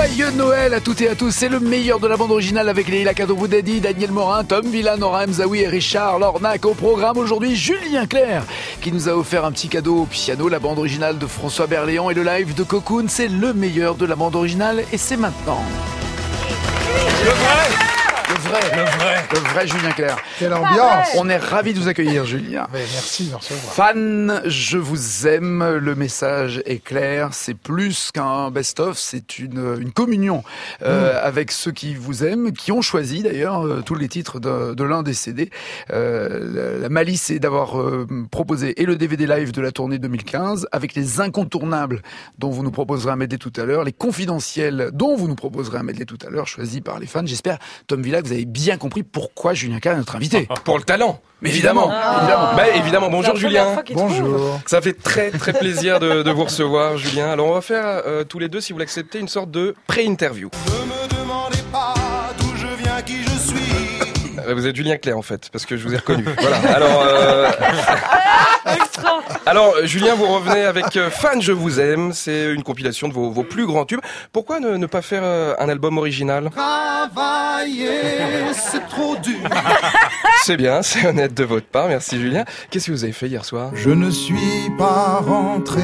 Joyeux Noël à toutes et à tous. C'est le meilleur de la bande originale avec Leïla Kadobou-Dadi, Daniel Morin, Tom Villa, Nora Mzaoui et Richard Lornac. Au programme aujourd'hui, Julien Clerc qui nous a offert un petit cadeau au piano, la bande originale de François Berléand et le live de Cocoon. C'est le meilleur de la bande originale et c'est maintenant. Le vrai Julien Clerc. Quelle ambiance! On est ravis de vous accueillir, Julien. Mais merci de me recevoir. Fan, je vous aime, le message est clair, c'est plus qu'un best-of, c'est une communion avec ceux qui vous aiment, qui ont choisi d'ailleurs tous les titres de l'un des CD. La malice est d'avoir proposé et le DVD live de la tournée 2015, avec les incontournables dont vous nous proposerez un medley tout à l'heure, les confidentiels dont vous nous proposerez un medley tout à l'heure, choisis par les fans. J'espère, Tom Villa, que vous avez bien compris pourquoi Julien Clerc est notre invité. Pour le talent. Mais évidemment. Évidemment. Bonjour Julien. Bonjour. Ça fait très très plaisir de vous recevoir Julien. Alors on va faire tous les deux, si vous l'acceptez, une sorte de pré-interview. Ne me demandez pas d'où je viens, qui je suis. Vous êtes Julien Clerc en fait, parce que je vous ai reconnu. Voilà. Alors Julien, vous revenez avec Fan, je vous aime. C'est une compilation de vos plus grands tubes. Pourquoi ne pas faire un album original? Travailler, c'est trop dur. C'est bien, c'est honnête de votre part. Merci Julien. Qu'est-ce que vous avez fait hier soir? Je ne suis pas rentré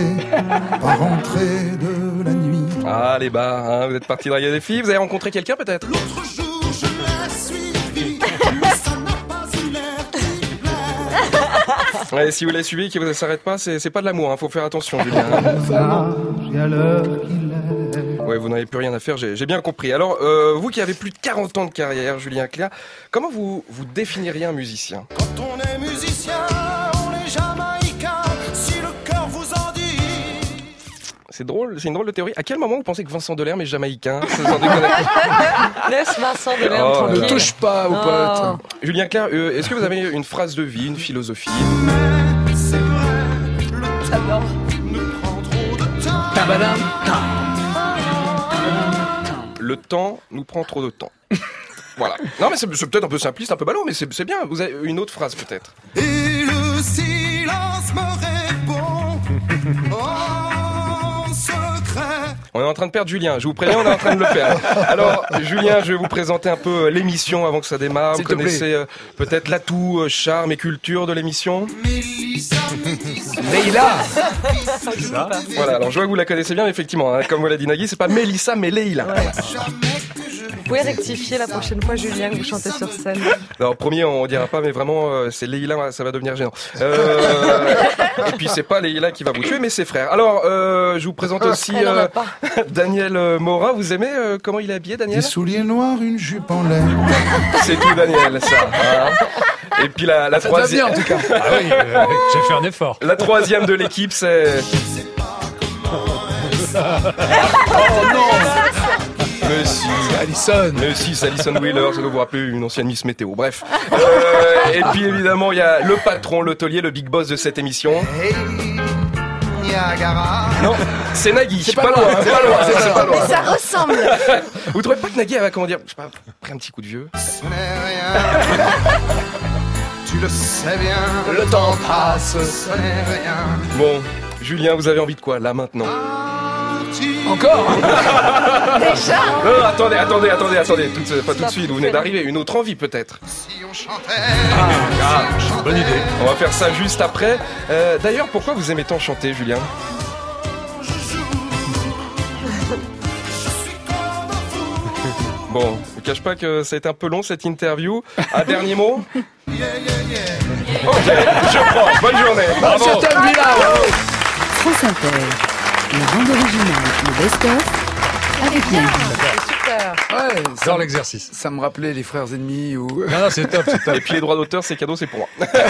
de la nuit. Ah les bars, hein, vous êtes parti draguer des filles. Vous avez rencontré quelqu'un peut-être? L'autre jour, je la suivi, mais ça n'a pas eu l'air qui plaît. Ouais, si vous la suivez et que ça s'arrête pas, c'est pas de l'amour, hein, faut faire attention Julien. Et à l'heure qu'il est. Ouais, vous n'avez plus rien à faire, j'ai bien compris. Alors, vous qui avez plus de 40 ans de carrière, Julien Clerc, comment vous définiriez un musicien? Quand on est musicien, on est jamaïcain, si le cœur vous en dit. C'est drôle, c'est une drôle de théorie. À quel moment vous pensez que Vincent Delerme est jamaïcain? Sans déconner. Laisse Vincent Delerme Oh, tranquille. Ne touche pas aux potes. Julien Clerc, est-ce que vous avez une phrase de vie, une philosophie? Mais c'est vrai, le J'adore. nous prend trop de temps. Tabadam, tam. Le temps nous prend trop de temps. Voilà. Non mais c'est peut-être un peu simpliste, un peu ballot, mais c'est bien. Vous avez une autre phrase peut-être? Et le silence me répond en secret. On est en train de perdre Julien, je vous préviens, on est en train de le perdre. Alors, Julien, je vais vous présenter un peu l'émission avant que ça démarre. Vous S'il te plaît. connaissez peut-être l'atout, charme et culture de l'émission? Mélissa, Leïla. Voilà, alors je vois que vous la connaissez bien, effectivement. Hein, comme vous l'a dit Nagui, c'est pas Mélissa, mais Leïla. jamais que je Vous pouvez rectifier la prochaine fois, Julien, que vous chantez sur scène. Alors, premier, on dira pas, mais vraiment, c'est Leïla, ça va devenir gênant. Et puis, c'est pas Leïla qui va vous tuer, mais ses frères. Alors, je vous présente aussi Elle en a pas. Daniel Morin. Vous aimez comment il est habillé, Daniel? Des souliers noirs, une jupe en laine. C'est tout, Daniel, ça. Hein. Et puis, la Ça va bien troisième... en tout cas. Ah oui, j'ai fait un effort. La troisième de l'équipe, c'est... Mais si, c'est Alison Wheeler, ça doit vous rappeler une ancienne Miss Météo. Bref. Et puis évidemment, il y a le patron, l'hôtelier, le big boss de cette émission. Hey, Niagara. Non, c'est Nagui. C'est pas loin, c'est pas loin, c'est pas loin. Mais ça ressemble. Vous trouvez pas que Nagui avait, comment dire, je sais pas, pris un petit coup de vieux? Ce n'est rien. Tu le sais bien. Le temps passe. Ce n'est rien. Bon, Julien, vous avez envie de quoi, là, maintenant? Encore. Non, attendez, pas tout de suite, vous venez d'arriver, une autre envie peut-être. Si on chantait. Bonne idée. On va faire ça juste après. D'ailleurs, pourquoi vous aimez tant chanter, Julien? Bon, je ne cache pas que ça a été un peu long cette interview. Un dernier mot? Ok, je prends. Bonne journée. Bravo. C'est Tom Villa. France Inter, la bande originale, le best-of, avec Nagui. Super. Ouais, Dans l'exercice. ça me rappelait les frères ennemis ou... Non, c'est top, c'est top. Et puis les droits d'auteur, c'est cadeau, c'est pour moi.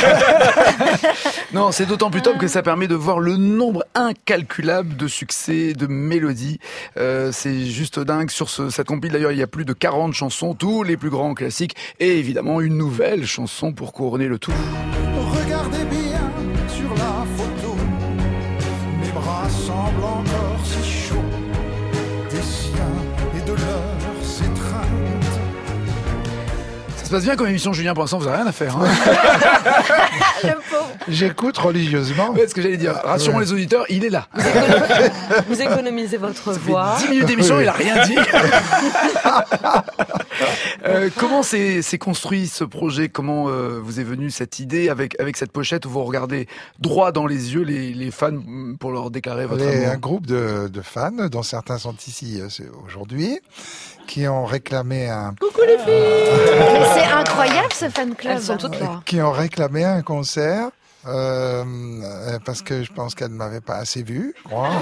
Non, c'est d'autant plus top que ça permet de voir le nombre incalculable de succès, de mélodies. C'est juste dingue. Sur cette compile, d'ailleurs, il y a plus de 40 chansons, tous les plus grands classiques, et évidemment une nouvelle chanson pour couronner le tout. Regardez bien sur la photo. Mes bras semblent encore si chauds. Des siens et de leurs étreintes. Ça se passe bien comme émission, Julien. Pour l'instant, vous n'avez rien à faire. Hein. Le pauvre. J'écoute religieusement. Ouais, ce que j'allais dire. Rassurons les auditeurs, il est là. Vous économisez votre voix. 10 minutes d'émission, il a rien dit. Comment s'est construit ce projet? Comment vous est venue cette idée avec cette pochette où vous regardez droit dans les yeux les fans pour leur déclarer votre amour? Un groupe de fans, dont certains sont ici aujourd'hui, qui ont réclamé un... Coucou les filles. Mais c'est incroyable ce fan club. Elles sont toutes là. qui ont réclamé un concert. Parce que je pense qu'elle ne m'avait pas assez vu, je crois.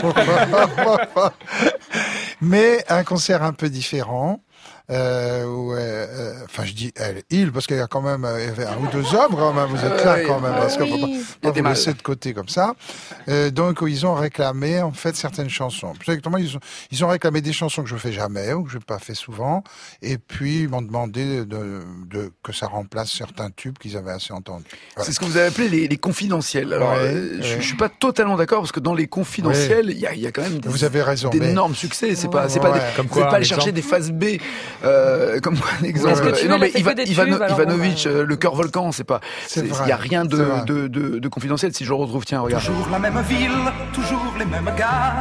Mais un concert un peu différent. Enfin, je dis il, parce qu'il y a quand même un ou deux hommes, quand même. Vous êtes là, quand même, parce qu'il faut pas vous laisser de côté comme ça. Donc, ils ont réclamé, en fait, certaines chansons. Exactement, ils ont réclamé des chansons que je fais jamais, ou que je n'ai pas fait souvent. Et puis, ils m'ont demandé que ça remplace certains tubes qu'ils avaient assez entendus. Voilà. C'est ce que vous avez appelé les confidentiels. Alors, je suis pas totalement d'accord, parce que dans les confidentiels, il y a quand même vous avez raison, d'énormes succès. C'est pas vous n'êtes pas aller chercher des phases B. Comme un exemple. Non, mais Ivanovic, le cœur volcan, il y a rien de confidentiel. Si je le retrouve, tiens, regarde. Toujours la même ville, toujours les mêmes gares.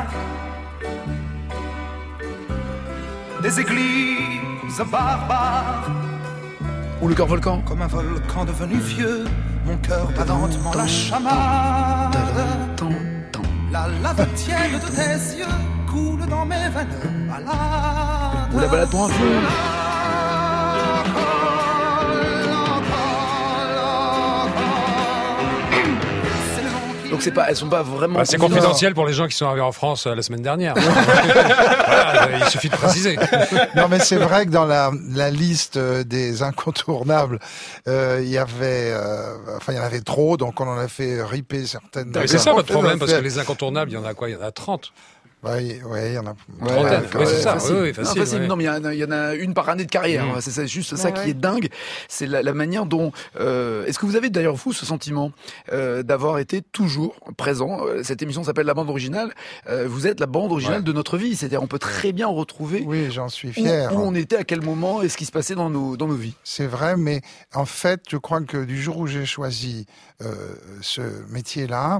Des églises barbares. Ou le cœur volcan. Comme un volcan devenu vieux, mon cœur bat lentement la chamade. La lave tiède de tes yeux coule dans mes veines malades. Ou la balade pour un fou. Donc elles sont pas vraiment. C'est confidentiel pour les gens qui sont arrivés en France la semaine dernière. Voilà, il suffit de préciser. Non, mais c'est vrai que dans la liste des incontournables, il y en avait trop, donc on en a fait ripper certaines. C'est ça votre problème, parce que les incontournables, il y en a quoi? Il y en a 30. Oui, il y en a une trentaine. C'est ça. Facile. Oui, facile. Ouais. Non, mais il y en a une par année de carrière. C'est juste ça qui est dingue. C'est la manière dont... Est-ce que vous avez d'ailleurs, vous, ce sentiment d'avoir été toujours présent? Cette émission s'appelle La Bande Originale. Vous êtes la bande originale de notre vie. C'est-à-dire, on peut très bien retrouver... Oui, j'en suis fier. Où on était, à quel moment, et ce qui se passait dans nos vies. C'est vrai, mais en fait, je crois que du jour où j'ai choisi ce métier-là,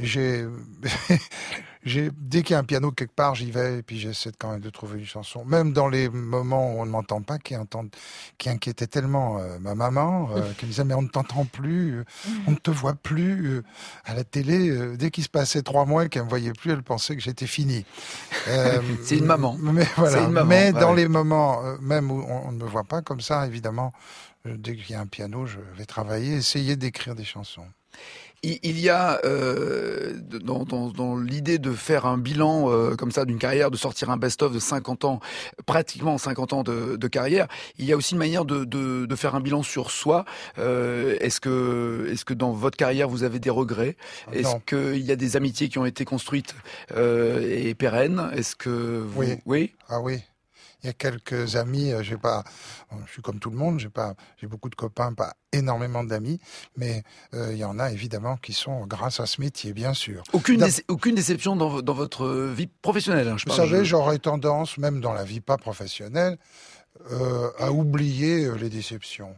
dès qu'il y a un piano quelque part, j'y vais et puis j'essaie quand même de trouver une chanson. Même dans les moments où on ne m'entend pas, qui inquiétait tellement ma maman, qui me disait mais on ne t'entend plus, on ne te voit plus à la télé. Dès qu'il se passait 3 mois et qu'elle me voyait plus, elle pensait que j'étais fini. C'est une maman. Mais voilà. C'est une maman. Mais dans les moments même où on ne me voit pas comme ça, évidemment, dès qu'il y a un piano, je vais travailler, essayer d'écrire des chansons. Il y a dans l'idée de faire un bilan comme ça d'une carrière, de sortir un best-of de 50 ans, pratiquement 50 ans de carrière, il y a aussi une manière de faire un bilan sur soi. Est-ce que dans votre carrière vous avez des regrets? Est-ce qu'il y a des amitiés qui ont été construites et pérennes? Est-ce que vous... Oui. Ah oui. Il y a quelques amis, je suis comme tout le monde, j'ai beaucoup de copains, pas énormément d'amis, mais il y en a évidemment qui sont grâce à ce métier, bien sûr. Aucune déception dans votre vie professionnelle, Vous savez, j'aurais tendance, même dans la vie pas professionnelle, à oublier les déceptions.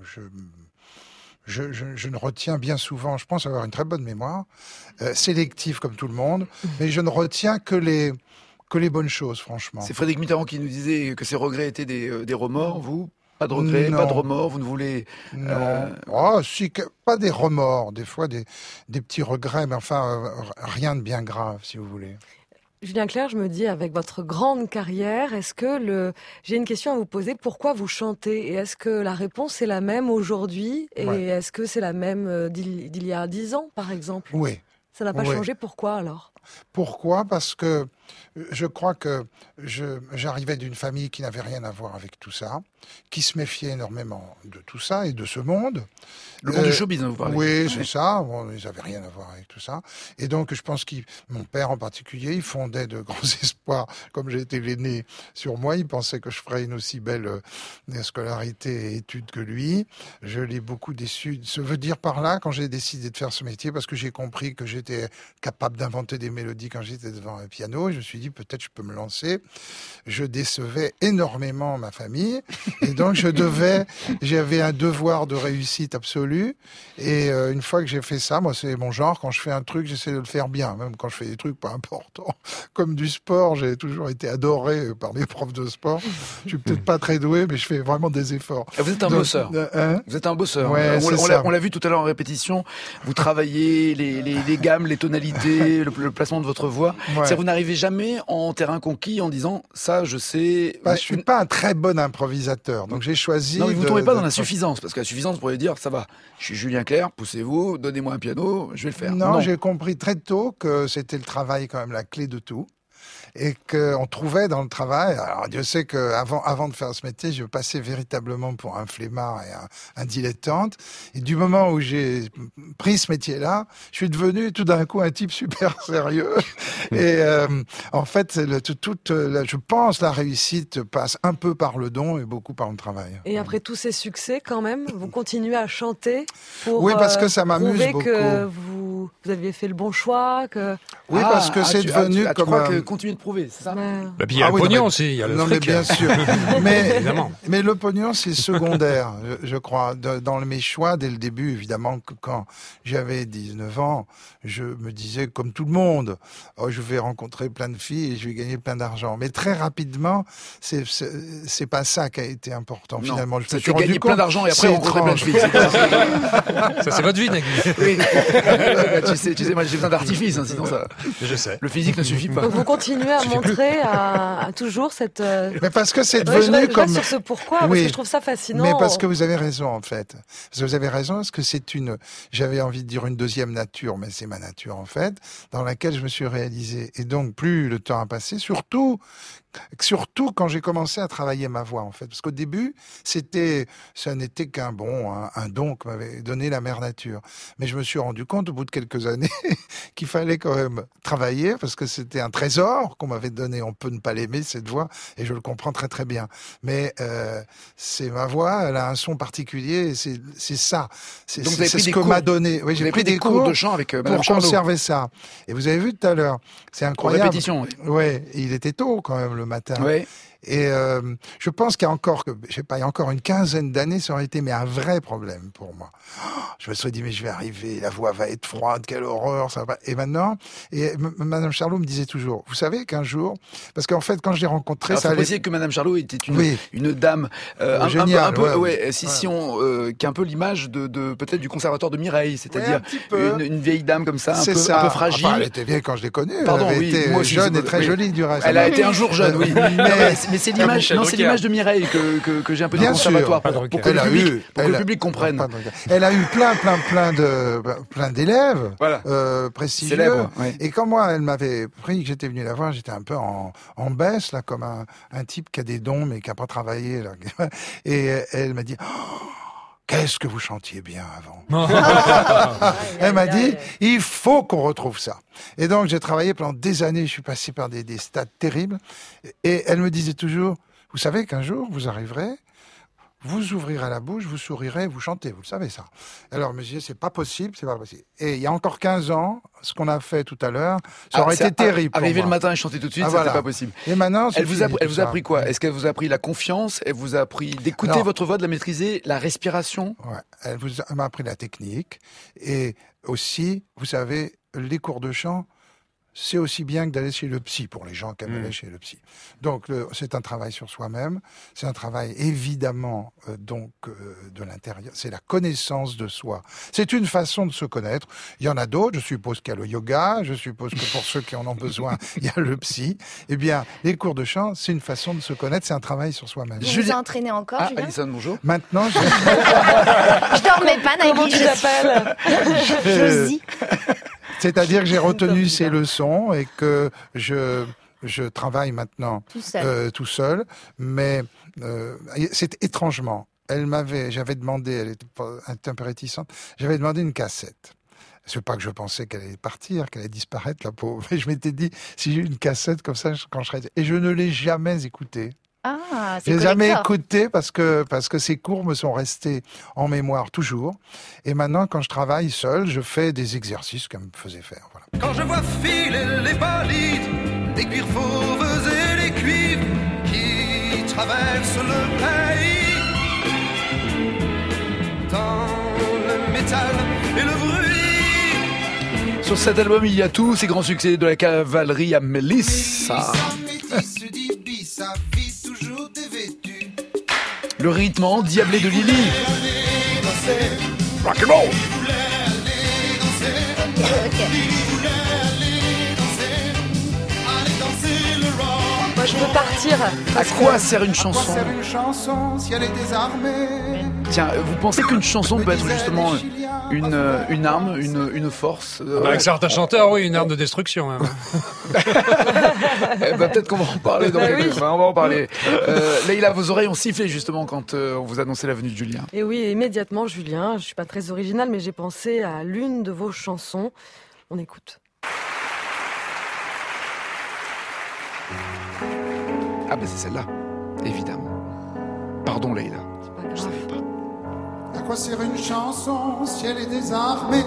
Je ne retiens bien souvent, je pense avoir une très bonne mémoire, sélective comme tout le monde, mais je ne retiens que les bonnes choses, franchement. C'est Frédéric Mitterrand qui nous disait que ses regrets étaient des remords. Vous, pas de regrets, pas de remords, vous ne voulez... Non. Pas des remords, des fois des petits regrets, mais enfin, rien de bien grave, si vous voulez. Julien Clerc, je me dis, avec votre grande carrière, j'ai une question à vous poser. Pourquoi vous chantez? Et est-ce que la réponse est la même aujourd'hui? Et est-ce que c'est la même d'il y a 10 ans, par exemple? Oui. Ça n'a pas changé. Pourquoi, alors? Pourquoi? Parce que je crois que j'arrivais d'une famille qui n'avait rien à voir avec tout ça, qui se méfiait énormément de tout ça et de ce monde. Le monde du showbiz, vous parlez. Oui, c'est ça. Bon, ils n'avaient rien à voir avec tout ça. Et donc, je pense mon père en particulier, il fondait de grands espoirs. Comme j'ai été l'aîné sur moi, il pensait que je ferais une aussi belle scolarité et études que lui. Je l'ai beaucoup déçu. Ça veut dire par là, quand j'ai décidé de faire ce métier, parce que j'ai compris que j'étais capable d'inventer des mélodies quand j'étais devant un piano, je me suis dit peut-être je peux me lancer. Je décevais énormément ma famille Et donc j'avais un devoir de réussite absolue. Et une fois que j'ai fait ça, moi c'est mon genre, quand je fais un truc, j'essaie de le faire bien, même quand je fais des trucs pas importants, comme du sport. J'ai toujours été adoré par mes profs de sport. Je suis peut-être pas très doué, mais je fais vraiment des efforts. Vous êtes un bosseur. Vous êtes un bosseur. Ouais, on l'a vu tout à l'heure en répétition. Vous travaillez les gammes, les tonalités, le placement de votre voix. Ouais. Vous n'arrivez jamais en terrain conquis en disant ça, je sais. Je suis pas un très bon improvisateur, donc j'ai choisi. Non, mais vous tombez pas dans la suffisance, parce que la suffisance, vous pourriez dire ça va. Je suis Julien Clerc, poussez-vous, donnez-moi un piano, je vais le faire. Non, j'ai compris très tôt que c'était le travail quand même la clé de tout. Et qu'on trouvait dans le travail, alors Dieu sait qu'avant de faire ce métier, je passais véritablement pour un flemmard et un dilettante. Et du moment où j'ai pris ce métier-là, je suis devenu tout d'un coup un type super sérieux. Et en fait, je pense la réussite passe un peu par le don et beaucoup par le travail. Et après tous ces succès, quand même, vous continuez à chanter pour oui, parce que ça m'amuse prouver beaucoup. Que vous aviez fait le bon choix, que... Oui, parce que c'est devenu tu comme crois que continuer de prouver, c'est ça? Et puis il y a le pognon aussi, il y a le fric. Mais bien sûr. mais, évidemment. Mais le pognon, c'est secondaire, je crois. Dans mes choix, dès le début, évidemment, que quand j'avais 19 ans, je me disais, comme tout le monde, je vais rencontrer plein de filles et je vais gagner plein d'argent. Mais très rapidement, c'est pas ça qui a été important, non, finalement. Je me suis rendu gagner plein d'argent et après rencontrer plein de filles. Ça, c'est votre vie, Nagui. Oui. tu sais, moi, j'ai besoin d'artifice, sinon ça. Je sais. Le physique ne suffit pas. Donc vous continuez à montrer à toujours cette... Mais parce que c'est devenu je comme... sur ce pourquoi, parce que je trouve ça fascinant. Mais parce que vous avez raison, en fait. Parce que vous avez raison, parce que j'avais envie de dire une deuxième nature, mais c'est ma nature, en fait, dans laquelle je me suis réalisé. Et donc, plus le temps a passé, surtout quand j'ai commencé à travailler ma voix, en fait. Parce qu'au début, ça n'était qu'un don que m'avait donné la mère nature. Mais je me suis rendu compte, au bout de quelques années, qu'il fallait quand même travailler, parce que c'était un trésor qu'on m'avait donné. On peut ne pas l'aimer, cette voix, et je le comprends très très bien. Mais c'est ma voix, elle a un son particulier, et c'est ça. C'est ce que m'a donné. Oui, j'ai pris des cours de chant avec Madame pour Charlot. conserver ça. Et vous avez vu tout à l'heure, c'est incroyable. En répétition, oui. Ouais, il était tôt quand même le matin. Oui. Et je pense qu'il y a encore, il y a encore une quinzaine d'années, ça aurait été un vrai problème pour moi. Je me serais dit, mais je vais arriver, la voix va être froide, quelle horreur, ça va. Et maintenant, Madame Charlot me disait toujours, vous savez qu'un jour, parce qu'en fait, quand je l'ai rencontrée, alors, ça allait... préciser que Madame Charlot était une dame géniale, qui a un peu l'image de peut-être du conservatoire de Mireille, c'est-à-dire une vieille dame comme ça, un peu fragile. Enfin, elle était vieille quand je l'ai connue. Pardon, elle était jeune et très jolie du reste. Elle a été un jour jeune, oui. Mais c'est l'image, c'est l'image de Mireille que j'ai un peu du conservatoire pour que le public comprenne. Elle a eu plein d'élèves, prestigieux. Célèbre, oui. Et quand moi, elle m'avait pris, que j'étais venu la voir, j'étais un peu en baisse, là, comme un type qui a des dons, mais qui a pas travaillé, là. Et elle m'a dit, qu'est-ce que vous chantiez bien avant. Elle m'a dit, il faut qu'on retrouve ça. Et donc, j'ai travaillé pendant des années, je suis passé par des stades terribles. Et elle me disait toujours, vous savez qu'un jour, vous arriverez, vous ouvrirez la bouche, vous sourirez, vous chantez, vous le savez ça. Alors, je me disais, c'est pas possible. Et il y a encore 15 ans, ce qu'on a fait tout à l'heure, ça aurait été terrible. Arriver le matin et chanter tout de suite, c'était pas possible. Et maintenant, elle vous a appris quoi? Est-ce qu'elle vous a appris la confiance? Elle vous a appris d'écouter votre voix, de la maîtriser, la respiration? Ouais, elle m'a appris la technique. Et aussi, vous savez, les cours de chant, c'est aussi bien que d'aller chez le psy, pour les gens qui aiment aller chez le psy. Donc, c'est un travail sur soi-même, c'est un travail évidemment de l'intérieur, c'est la connaissance de soi. C'est une façon de se connaître. Il y en a d'autres, je suppose qu'il y a le yoga, je suppose que pour ceux qui en ont besoin, il y a le psy. Eh bien, les cours de chant, c'est une façon de se connaître, c'est un travail sur soi-même. Vous vous entraînez encore, Julien? Alison, bonjour. Maintenant, je dormais pas, Nagui. Comment tu t'appelles? Josie. C'est-à-dire que j'ai retenu ces leçons et que je travaille maintenant tout seul. Mais c'est étrangement. J'avais demandé, elle était un peu réticente, j'avais demandé une cassette. C'est pas que je pensais qu'elle allait partir, qu'elle allait disparaître, la pauvre. Mais je m'étais dit, si j'ai une cassette comme ça, quand je serais... Et je ne l'ai jamais écoutée. Ah, je l'ai jamais écouté parce que ces cours me sont restés en mémoire toujours. Et maintenant, quand je travaille seul, je fais des exercices qu'elle me faisait faire. Voilà. Quand je vois filer les bolides, les cuirs fauves et les cuivres qui traversent le pays, métal et le bruit. Sur cet album, il y a tous ces grands succès de la cavalerie à Mélissa. Le rythme endiablé de Lily. Rock and roll. Moi, je peux partir. À quoi sert une chanson? À quoi sert une chanson si elle est désarmée? Tiens, vous pensez qu'une chanson peut être justement une arme, une force Avec certains chanteurs, oui, une arme de destruction. Même. Peut-être qu'on va en parler dans quelques... Oui. on va en parler. Leïla, vos oreilles ont sifflé justement quand on vous annonçait la venue de Julien. Et oui, immédiatement, Julien, je suis pas très originale, mais j'ai pensé à l'une de vos chansons. On écoute. Ah ben c'est celle-là, évidemment. Pardon Leïla. C'est pas Je savais grave. pas. À quoi sert une chanson si elle est désarmée?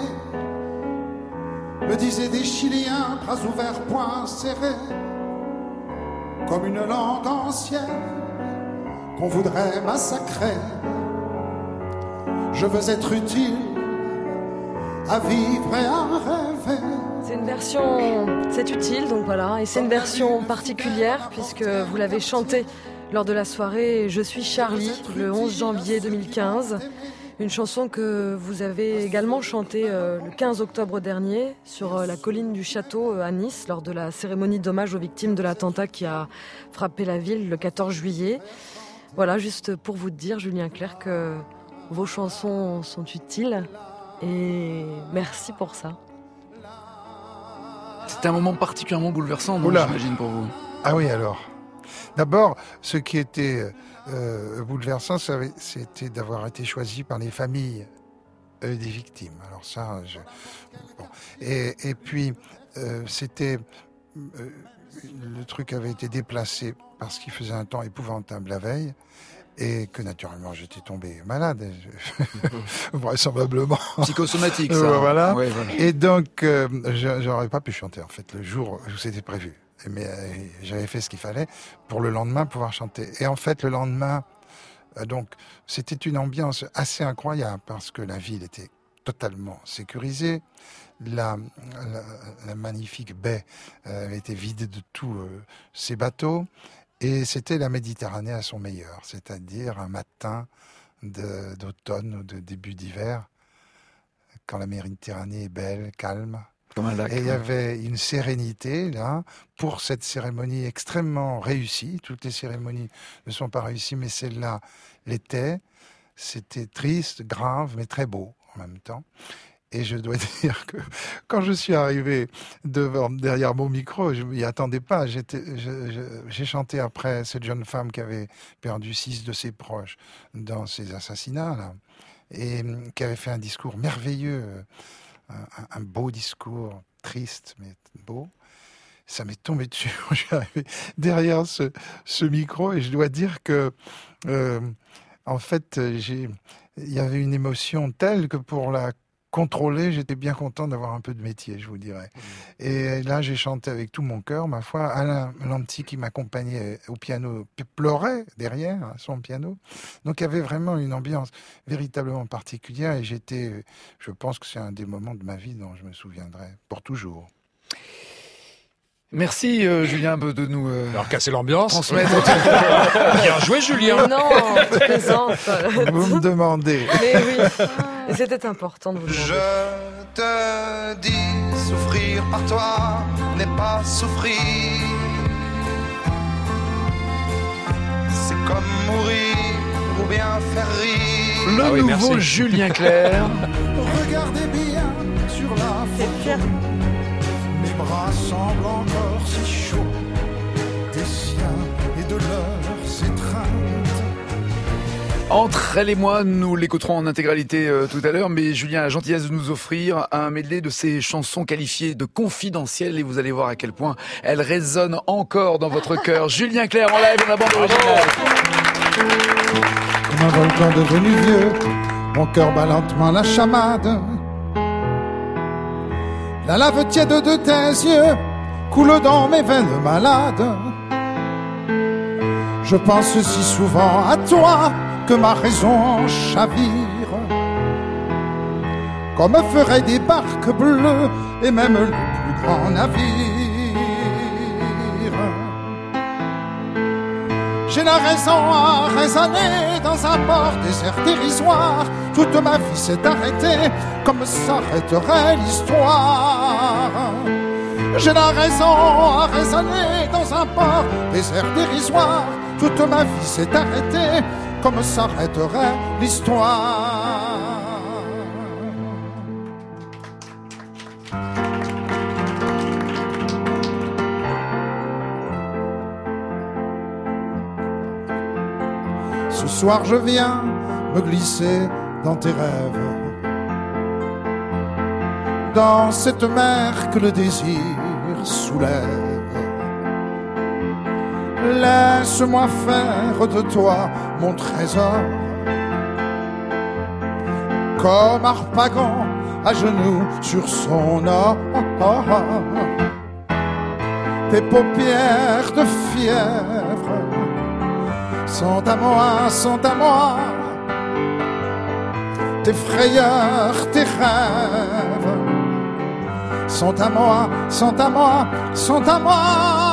Me disaient des Chiliens, bras ouverts, poings serrés, comme une langue ancienne qu'on voudrait massacrer. Je veux être utile à vivre et à rêver. C'est une version, c'est utile, donc voilà, et c'est une version particulière puisque vous l'avez chantée lors de la soirée Je suis Charlie, le 11 janvier 2015. Une chanson que vous avez également chantée le 15 octobre dernier sur la colline du château à Nice lors de la cérémonie d'hommage aux victimes de l'attentat qui a frappé la ville le 14 juillet. Voilà, juste pour vous dire, Julien Clerc, que vos chansons sont utiles et merci pour ça. C'était un moment particulièrement bouleversant, non, Oula. j'imagine, pour vous. Ah oui, alors. D'abord, ce qui était bouleversant, c'était d'avoir été choisi par les familles des victimes. Alors ça, bon. Et puis, c'était... le truc avait été déplacé parce qu'il faisait un temps épouvantable la veille et que naturellement j'étais tombé malade, vraisemblablement. Psychosomatique, ça. Voilà. Ouais, voilà. Et donc, j'aurais pas pu chanter en fait le jour où c'était prévu. Mais j'avais fait ce qu'il fallait pour le lendemain pouvoir chanter. Et en fait, le lendemain, donc, c'était une ambiance assez incroyable parce que la ville était totalement sécurisée. La magnifique baie était vidée de tous ses bateaux. Et c'était la Méditerranée à son meilleur, c'est-à-dire un matin d'automne ou de début d'hiver, quand la Méditerranée est belle, calme. Comme un lac. Et il y avait une sérénité, là, pour cette cérémonie extrêmement réussie. Toutes les cérémonies ne sont pas réussies, mais celle-là l'était. C'était triste, grave, mais très beau en même temps. Et je dois dire que quand je suis arrivé derrière mon micro, je m'y attendais pas. J'ai chanté après cette jeune femme qui avait perdu 6 de ses proches dans ces assassinats, là, et qui avait fait un discours merveilleux, un beau discours, triste mais beau. Ça m'est tombé dessus quand je suis arrivé derrière ce micro, et je dois dire que, en fait, il y avait une émotion telle que pour la contrôler, j'étais bien content d'avoir un peu de métier, je vous dirais. Et là, j'ai chanté avec tout mon cœur, ma foi. Alain Lanty, qui m'accompagnait au piano, pleurait derrière son piano. Donc, il y avait vraiment une ambiance véritablement particulière, et je pense que c'est un des moments de ma vie dont je me souviendrai pour toujours. Merci Julien de nous Alors casser l'ambiance. transmettre. Bien joué, Julien. Non, tu plaisantes. Vous me demandez. Mais oui, et c'était important de vous demander. Je te dis, souffrir par toi n'est pas souffrir. C'est comme mourir ou bien faire rire. Le Ah oui, nouveau merci. Julien Clerc. Regardez bien sur la photo. Mes bras semblent encore si chauds des siens et de leurs étreintes. Entre elle et moi, nous l'écouterons en intégralité tout à l'heure, mais Julien a la gentillesse de nous offrir un medley de ses chansons qualifiées de confidentielles, et vous allez voir à quel point elles résonnent encore dans votre cœur. Julien Clerc en live dans la bande originale. Comme un volcan devenu vieux, mon cœur bat lentement la chamade. La lave tiède de tes yeux coule dans mes veines malades. Je pense si souvent à toi que ma raison en chavire. comme feraient des barques bleues et même les plus grands navires. J'ai la raison à raisonner dans un port désert dérisoire. Toute ma vie s'est arrêtée comme s'arrêterait l'histoire. J'ai la raison à raisonner dans un port désert dérisoire. Toute ma vie s'est arrêtée comme s'arrêterait l'histoire. Ce soir je viens me glisser dans tes rêves, dans cette mer que le désir soulève. Laisse-moi faire de toi mon trésor, comme Harpagon à genoux sur son or. Tes paupières de fièvre sont à moi, sont à moi. Tes frayeurs, tes rêves sont à moi, sont à moi, sont à moi.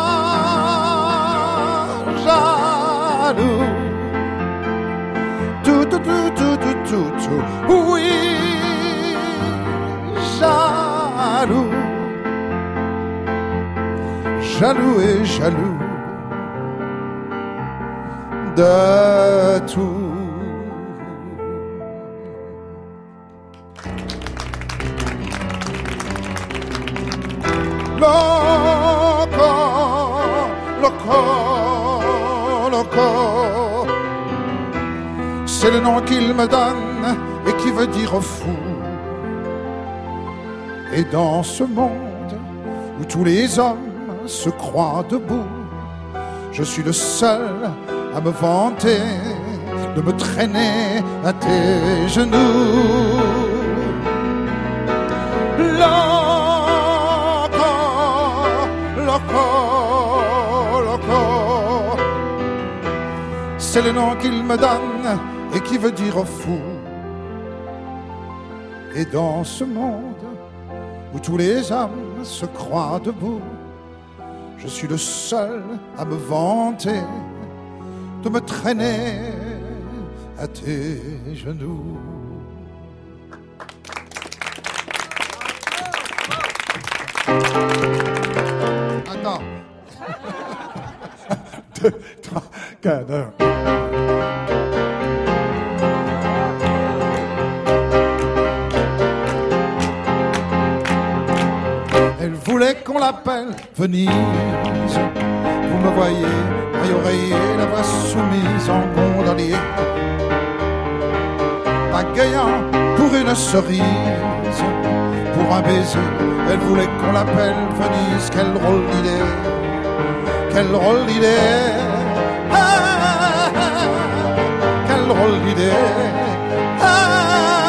Jaloux, tout, tout, tout, tout, tout, tout, tout. Oui, jaloux, jaloux et jaloux de tout. Loco, loco, loco, c'est le nom qu'il me donne et qui veut dire fou. Et dans ce monde où tous les hommes se croient debout, je suis le seul à me vanter de me traîner à tes genoux. Loco, loco, loco, c'est le nom qu'il me donne et qui veut dire fou. Et dans ce monde où tous les hommes se croient debout, je suis le seul à me vanter de me traîner à tes genoux. Attends. 2, 3, 4. Elle voulait qu'on l'appelle Venise. Vous me voyez, oreille oreiller, la voix soumise en gondolier, bégayant pour une cerise, pour un baiser. Elle voulait qu'on l'appelle Venise. Quelle drôle d'idée, quelle drôle d'idée, ah, quelle drôle d'idée, ah.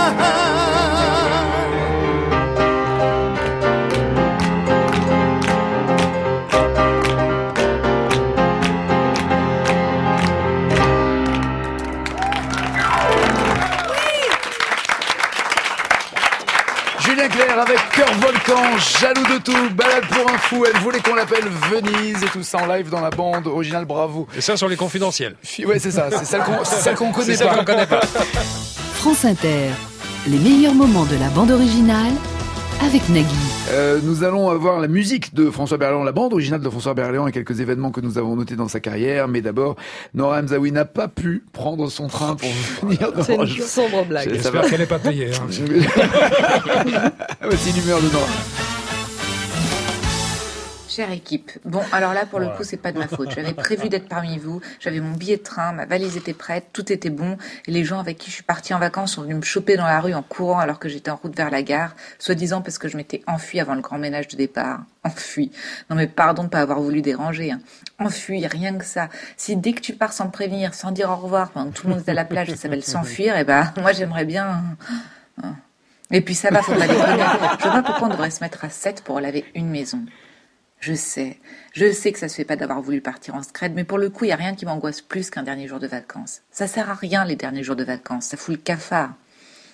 Claire avec Cœur Volcan, Jaloux de tout, Balade pour un fou. Elle voulait qu'on l'appelle Venise et tout ça en live dans la bande originale. Bravo. Et ça sur les confidentiels. Ouais, c'est ça. C'est celle qu'on connaît pas. Qu'on connaît pas. France Inter, les meilleurs moments de la bande originale avec Nagui. Nous allons avoir la musique de François Berléand, la bande originale de François Berléand et quelques événements que nous avons notés dans sa carrière. Mais d'abord, Nora Hamzaoui n'a pas pu prendre son train pour venir. C'est une sombre blague. J'espère qu'elle n'est pas payée. Hein. Voici l'humeur de Nora. Chère équipe, bon alors là pour le coup c'est pas de ma faute, j'avais prévu d'être parmi vous, j'avais mon billet de train, ma valise était prête, tout était bon et les gens avec qui je suis partie en vacances sont venus me choper dans la rue en courant alors que j'étais en route vers la gare, soi-disant parce que je m'étais enfuie avant le grand ménage de départ. Enfuie. Non mais pardon de pas avoir voulu déranger. Hein. Enfuie, rien que ça. Si dès que tu pars sans me prévenir, sans dire au revoir, pendant que tout le monde est à la plage, ça s'appelle s'enfuir, et ben moi j'aimerais bien... Et puis ça va, faut pas déconner. Je vois pas pourquoi on devrait se mettre à 7 pour laver une maison. Je sais que ça se fait pas d'avoir voulu partir en scred, mais pour le coup, il y a rien qui m'angoisse plus qu'un dernier jour de vacances. Ça sert à rien, les derniers jours de vacances, ça fout le cafard.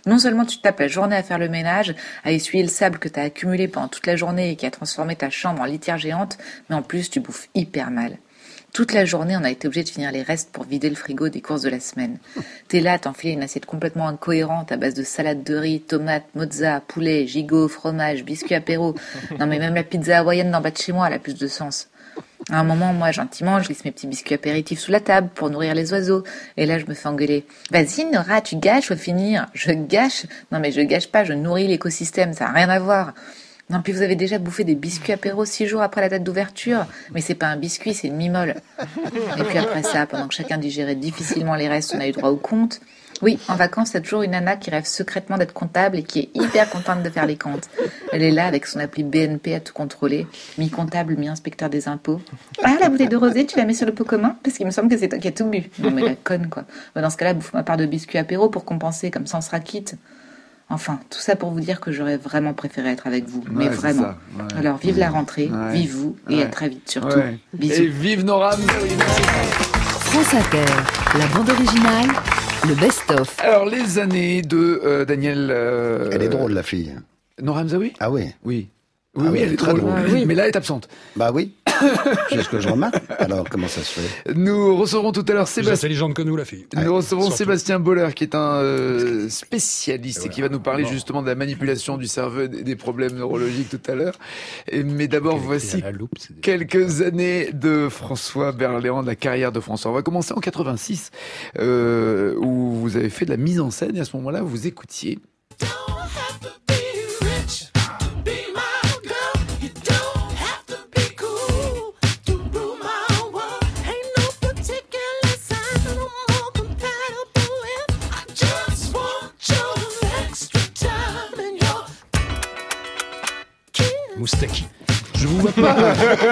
Non seulement tu te tapes la journée à faire le ménage, à essuyer le sable que t'as accumulé pendant toute la journée et qui a transformé ta chambre en litière géante, mais en plus tu bouffes hyper mal. Toute la journée, on a été obligé de finir les restes pour vider le frigo des courses de la semaine. T'es là, t'enfiles une assiette complètement incohérente à base de salade de riz, tomates, mozza, poulet, gigot, fromage, biscuits apéro. Non mais même la pizza hawaïenne d'en bas de chez moi, elle a plus de sens. À un moment, moi, gentiment, je glisse mes petits biscuits apéritifs sous la table pour nourrir les oiseaux. Et là, je me fais engueuler. Vas-y, Nora, tu gâches, faut finir. Je gâche? Non, mais je gâche pas, je nourris l'écosystème, ça n'a rien à voir. Non, puis vous avez déjà bouffé des biscuits apéro 6 jours après la date d'ouverture. Mais c'est pas un biscuit, c'est une mimole. Et puis après ça, pendant que chacun digérait difficilement les restes, on a eu droit au compte. Oui, en vacances, t'as toujours une nana qui rêve secrètement d'être comptable et qui est hyper contente de faire les comptes. Elle est là avec son appli BNP à tout contrôler, mi-comptable, mi-inspecteur des impôts. Ah, la bouteille de rosé, tu la mets sur le pot commun? Parce qu'il me semble que c'est toi qui as tout bu. Non mais la conne, quoi. Dans ce cas-là, bouffe ma part de biscuits apéro pour compenser, comme ça on sera quitte. Enfin, tout ça pour vous dire que j'aurais vraiment préféré être avec vous. Mais vraiment. Ça, ouais. Alors, vive la rentrée, vive vous, et à très vite surtout. Ouais. Bisous. Et vive Nora. France Inter, la bande originale, le best-of. Alors, les années de Daniel... Elle est drôle, la fille. Nora Hamzaoui? Ah oui. Oui. Ah Oui, oui, elle est très drôle. Oui. Mais là, elle est absente. Bah oui. C'est ce que je remarque. Alors, comment ça se fait? Nous recevrons tout à l'heure Plus Sébastien. intelligente que nous, la fille. Nous recevrons surtout. Sébastien Boller, qui est un spécialiste et qui va nous parler justement de la manipulation du cerveau et des problèmes neurologiques tout à l'heure. Mais d'abord, voici quelques années de François Berléand, de la carrière de François. On va commencer en 86, où vous avez fait de la mise en scène et à ce moment-là, vous écoutiez. Moustaki. Je vous vois pas.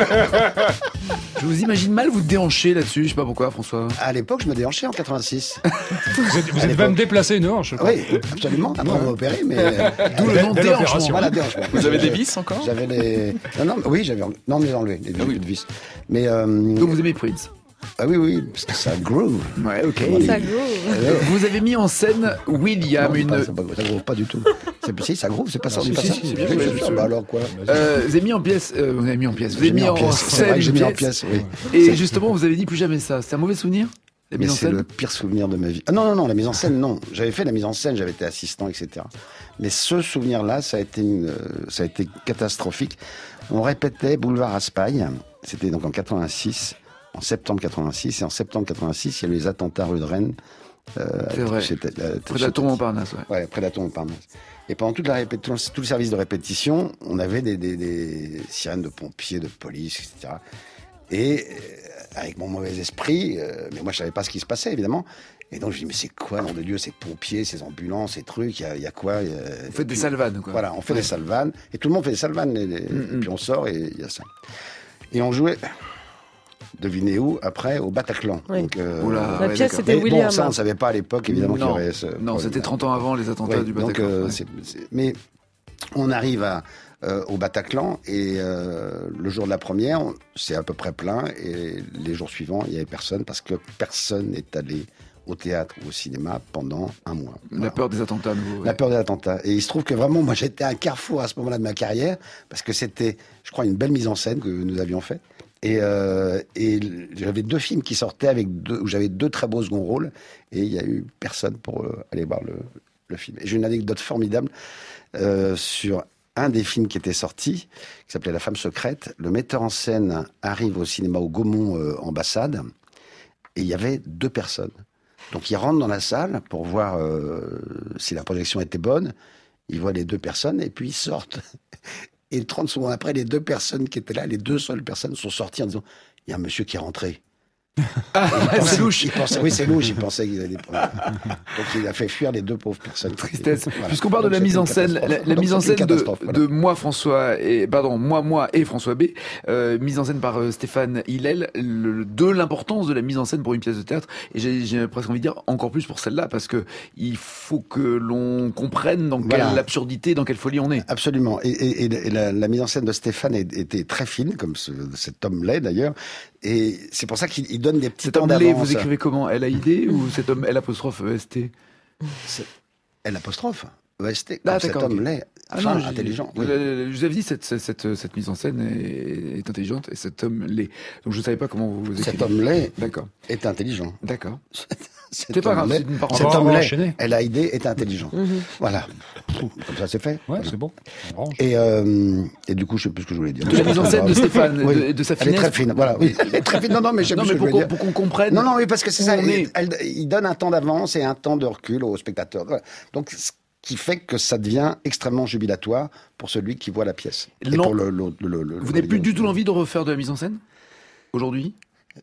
Je vous imagine mal vous déhancher là-dessus. Je sais pas pourquoi, François. À l'époque, je me déhanchais en 86. Vous êtes même déplacé une hanche, je crois. Oui, absolument. Après, on m'a opéré, mais... D'où le nom Belle déhanchement. opération. Voilà, déhanchement. Vous avez des vis encore? J'avais les... Non, oui, j'avais... Non, mais enlevé, les vis, plus de vis. Mais... Donc vous aimez Prince. Ah oui, parce que ça groove. Ouais, ok. Ça go. Vous avez mis en scène William, Non, ça groove pas du tout. Si, ça groove, c'est pas ça. si, on dit pas si, ça. si, bien Oui, sûr, c'est bien ça. sûr. Bah alors quoi? vous avez mis en pièce. Vous avez mis en pièce. Vous avez mis en C'est vrai scène que j'ai une mis en pièce. pièce, oui. Et justement, vous avez dit plus jamais ça. C'est un mauvais souvenir, la Mais mise en c'est scène. le pire souvenir de ma vie. Ah non, la mise en scène, non. J'avais fait la mise en scène, j'avais été assistant, etc. Mais ce souvenir-là, ça a été catastrophique. On répétait Boulevard Raspail. C'était donc en 86. En septembre 86, et en septembre 86, il y a eu les attentats rue de Rennes. C'est vrai. Près de la tour Montparnasse, ouais. Ouais, près de la tour Montparnasse. Et pendant toute tout le service de répétition, on avait des sirènes de pompiers, de police, etc. Et avec mon mauvais esprit, mais moi je savais pas ce qui se passait évidemment. Et donc je dis mais c'est quoi, nom de Dieu, ces pompiers, ces ambulances, ces trucs, il y a quoi? Vous faites des salvanes, quoi. Voilà, on fait des salvanes, et tout le monde fait des salvanes, et puis on sort et il y a ça. Et on jouait. Devinez où? Après, au Bataclan. Oui. Donc, Oula, La ouais, pièce, d'accord. c'était mais William. bon, ça, on ne savait pas à l'époque, évidemment, qu'il y aurait ce... Non, c'était 30 ans avant les attentats Ouais, du donc, Bataclan. Ouais. Mais on arrive au Bataclan, et le jour de la première, c'est à peu près plein, et les jours suivants, il n'y avait personne, parce que personne n'est allé au théâtre ou au cinéma pendant un mois. La peur des attentats à nouveau. Ouais. La peur des attentats. Et il se trouve que vraiment, moi, j'étais à un carrefour à ce moment-là de ma carrière, parce que c'était, je crois, une belle mise en scène que nous avions faite. Et j'avais 2 films qui sortaient où j'avais 2 très beaux seconds rôles, et il y a eu personne pour aller voir le film. Et j'ai une anecdote formidable sur un des films qui était sorti, qui s'appelait La femme secrète. Le metteur en scène arrive au cinéma au Gaumont Ambassade, et il y avait 2 personnes. Donc il rentre dans la salle pour voir si la projection était bonne. Il voit les 2 personnes, et puis ils sortent. Et 30 secondes après, les 2 personnes qui étaient là, les 2 seules personnes sont sorties en disant « Il y a un monsieur qui est rentré ». C'est louche. Oui, c'est louche. Il pensait qu'ils allaient des problèmes. Donc il a fait fuir les 2 pauvres personnes. Tristesse. Voilà. Puisqu'on parle de Donc, la mise en c'était une scène, catastrophe. la Donc, mise en c'était scène une catastrophe, de moi et François B, mise en scène par Stéphane Hillel, de l'importance de la mise en scène pour une pièce de théâtre, et j'ai presque envie de dire encore plus pour celle-là, parce que il faut que l'on comprenne dans quelle absurdité, dans quelle folie on est. Absolument. Et la mise en scène de Stéphane était très fine, comme cet homme l'est d'ailleurs, et c'est pour ça qu'il donne des petits Cet temps homme d'avance. l'est, vous écrivez comment? L-A-I-D ou cet homme L''EST? L', EST. Ah, Cet d'accord, homme ok. l'est, intelligent. Oui. Je vous avais dit, cette mise en scène est intelligente et cet homme l'est. Donc je ne savais pas comment vous Cet écrivez. homme l'est D'accord. est intelligent. D'accord. Cet C'est pas grave, homme l'est- c'est une parenthèse. Cet On va homme l'est, enchaîner. LAID est intelligent. Voilà. Comme ça, c'est fait. Ouais, c'est bon. On range. Et du coup, je sais plus ce que je voulais dire. De la mise en scène de Stéphane, Oui. de sa Elle est finesse. très fine. Voilà. Oui. Elle est très fine. Non, mais je sais Non, plus mais ce que je voulais dire. pour qu'on comprenne. Non, oui, parce que c'est où ça. on est. Il donne un temps d'avance et un temps de recul au spectateur. Voilà. Donc, ce qui fait que ça devient extrêmement jubilatoire pour celui qui voit la pièce. Et Non. pour Vous n'avez plus du tout l'envie de refaire de la mise en scène aujourd'hui?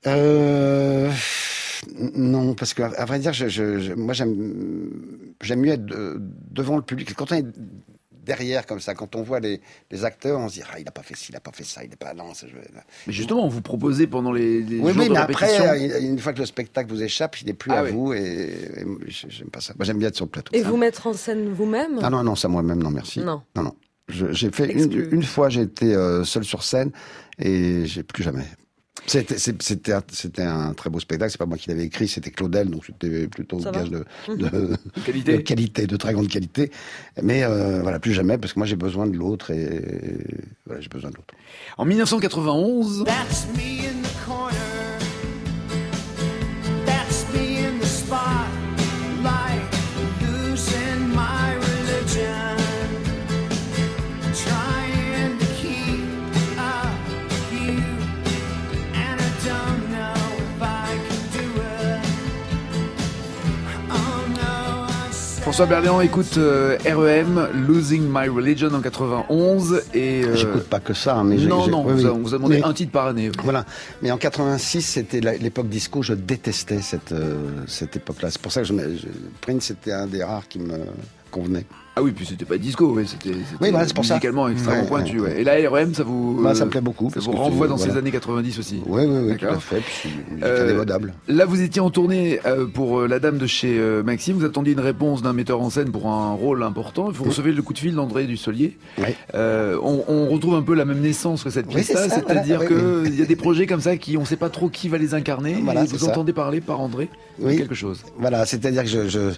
Non, parce que à vrai dire, moi j'aime mieux être devant le public. Quand on est derrière comme ça, quand on voit les acteurs, on se dit il a pas fait ci, il a pas fait ça, il est pas non. Mais justement, vous proposez pendant les Oui, jours de mais répétition. après, une fois que le spectacle vous échappe, il n'est plus à oui. vous et j'aime pas ça. Moi, j'aime bien être sur le plateau. Et vous mettre en scène vous-même? Ah non, ça moi-même, non, merci. Non. Non. J'ai fait Exclu. une fois, j'ai été seul sur scène et j'ai plus jamais. C'était un très beau spectacle. C'est pas moi qui l'avais écrit, c'était Claudel, donc c'était plutôt Ça gage va. de qualité, de très grande qualité. Mais voilà, plus jamais, parce que moi j'ai besoin de l'autre et voilà, j'ai besoin de l'autre. En 1991, That's me in the corner. That's me in the spotlight, losing my religion, trying to keep up with you, and I don't know if I can do it. Oh no, I'm François Berléand écoute REM, Losing My Religion en 91 et J'écoute pas que ça, hein, mais non, oui, on oui. vous a demandé Mais- un titre par année. Oui. Voilà. Mais en 86, c'était l'époque disco. Je détestais cette époque-là. C'est pour ça que Prince, c'était un des rares qui me convenait. Ah oui, puis c'était pas disco, oui, c'était Oui, voilà, c'est pour ça. musicalement extrêmement Ouais, pointu. ouais. Ouais. Et là, REM, ça vous Bah, ça me plaît beaucoup. Ça parce vous que renvoie dans voilà. ces années 90 aussi. Oui, tout D'accord. à fait. Puis c'est une musique indémodable. Là, vous étiez en tournée pour La Dame de chez Maxime. Vous attendiez une réponse d'un metteur en scène pour un rôle important. Vous recevez le coup de fil d'André Dussolier. Oui. On retrouve un peu la même naissance que cette Oui, pièce-là, c'est ça, c'est-à-dire voilà. qu'il y a des projets comme ça qui on ne sait pas trop qui va les incarner. Voilà, et c'est vous ça. entendez parler par André de Oui. quelque chose. Voilà, c'est-à-dire que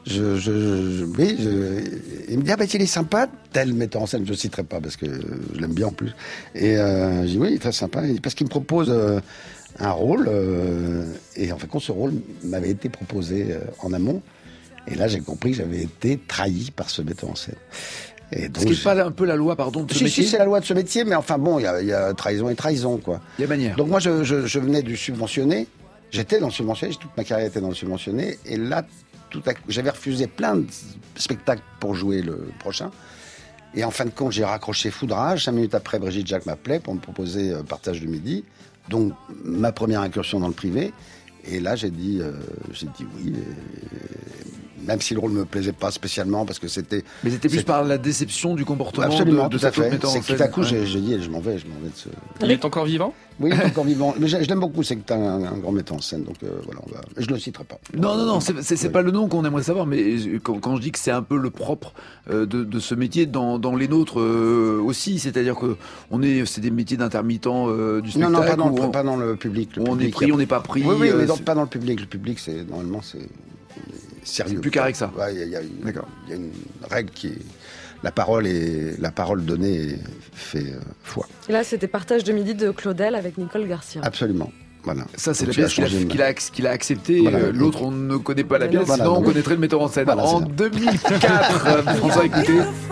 il me dit, il est sympa, tel metteur en scène, je ne citerai pas parce que je l'aime bien en plus. Et je dis, oui, il est très sympa, parce qu'il me propose un rôle, et en fait, ce rôle m'avait été proposé en amont. Et là, j'ai compris que j'avais été trahi par ce metteur en scène. Et donc, Ce qui n'est pas un peu la loi, pardon, de ce métier. Si, c'est la loi de ce métier, mais enfin bon, il y a trahison et trahison, quoi. Il y a manière. Donc moi, je venais du subventionné. J'étais dans le subventionné, toute ma carrière était dans le subventionné. Et là, tout à coup, j'avais refusé plein de spectacles pour jouer le prochain. Et en fin de compte, j'ai raccroché Foudrage. 5 minutes après, Brigitte Jacques m'appelait pour me proposer Partage de midi. Donc, ma première incursion dans le privé. Et là, j'ai dit oui. Même si le rôle ne me plaisait pas spécialement, parce que c'était... Mais c'était plus par la déception du comportement Absolument, de tout à cet autre fait. metteur en C'est que scène. tout à coup, Ouais. j'ai dit, je m'en vais de ce... Il est encore vivant? Oui, il est encore vivant. Mais je l'aime beaucoup, c'est que tu as un grand metteur en scène. Donc voilà, je ne le citerai pas. Non, c'est pas le nom qu'on aimerait savoir, mais quand je dis que c'est un peu le propre de ce métier dans les nôtres aussi, c'est-à-dire que c'est des métiers d'intermittents du spectacle. Non, pas dans le public. Où on est pris, on n'est pas pris. Oui, mais pas dans le public. Le public, normalement, c'est sérieux. C'est plus carré que ça. Ouais, il y a une règle qui est... La parole donnée fait foi. Et là, c'était Partage de midi de Claudel avec Nicole Garcia. Absolument. Voilà. Ça, c'est Donc, la pièce qu'il a acceptée. Voilà. L'autre, on ne connaît pas la pièce, Voilà, sinon on donc- connaîtrait le metteur en scène. Voilà, En c'est ça. 2004, François, écoutez.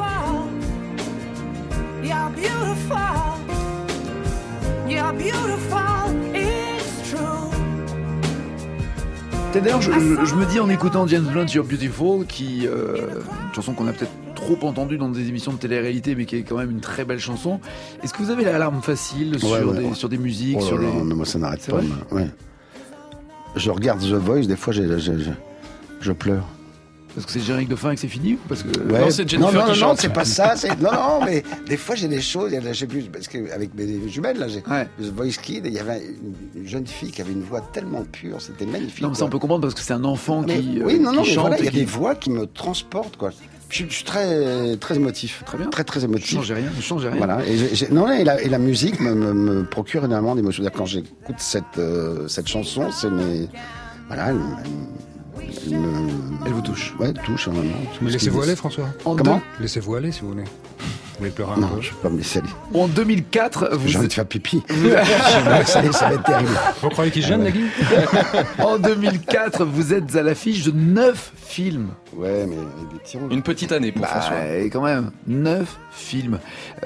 You're beautiful. You're beautiful. It's true. D'ailleurs, je me dis en écoutant James Blunt, You're Beautiful, qui une chanson qu'on a peut-être trop entendue dans des émissions de télé-réalité, mais qui est quand même une très belle chanson. Est-ce que vous avez l'alarme facile sur des musiques, Oh là sur là, des... mais moi, ça n'arrête C'est pas. vrai Ouais. Je regarde The Voice, des fois, je pleure. Parce que c'est le générique de fin et que c'est fini parce que... Ouais. Non, c'est Jennifer qui chante. c'est pas ça. Non, mais des fois j'ai des choses. Je sais plus parce qu'avec mes jumelles là, j'ai The Voice Kid. Et il y avait une jeune fille qui avait une voix tellement pure, c'était magnifique. Non, mais ça on peut comprendre parce que c'est un enfant qui mais chante. voilà, il y a et qui... des voix qui me transportent quoi. Je suis très très émotif. Très bien. Très émotif. Ne changez rien. Voilà. Et la musique me procure énormément d'émotions. Quand j'écoute cette chanson, c'est voilà. Elle vous touche. Ouais, touche, vraiment. Mais laissez-vous aller, François. Comment Laissez-vous aller, si vous voulez. Vous voulez pleurer un Non, peu? je ne vais pas me laisser aller. En 2004, J'ai envie de faire pipi. Ça va être terrible. Vous croyez qu'il gêne, Nagui? En 2004, vous êtes à l'affiche de 9 films. Ouais, mais des tirs. Une petite année pour François. Et quand même, 9 films.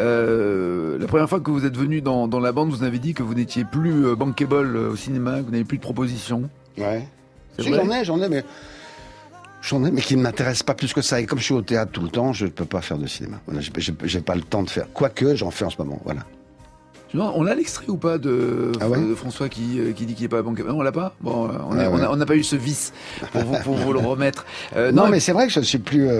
La première fois que vous êtes venu dans la bande, vous avez dit que vous n'étiez plus bankable au cinéma, que vous n'avez plus de propositions. Ouais. C'est Si, vrai j'en ai, mais qui ne m'intéressent pas plus que ça. Et comme je suis au théâtre tout le temps, je ne peux pas faire de cinéma. Voilà, j'ai pas le temps de faire. Quoique, j'en fais en ce moment. Voilà. On a l'extrait ou pas de François qui dit qu'il n'est pas bankable? Non, on l'a pas. Bon, on n'a pas eu ce vice pour vous le remettre. Non, mais c'est vrai que je ne suis plus.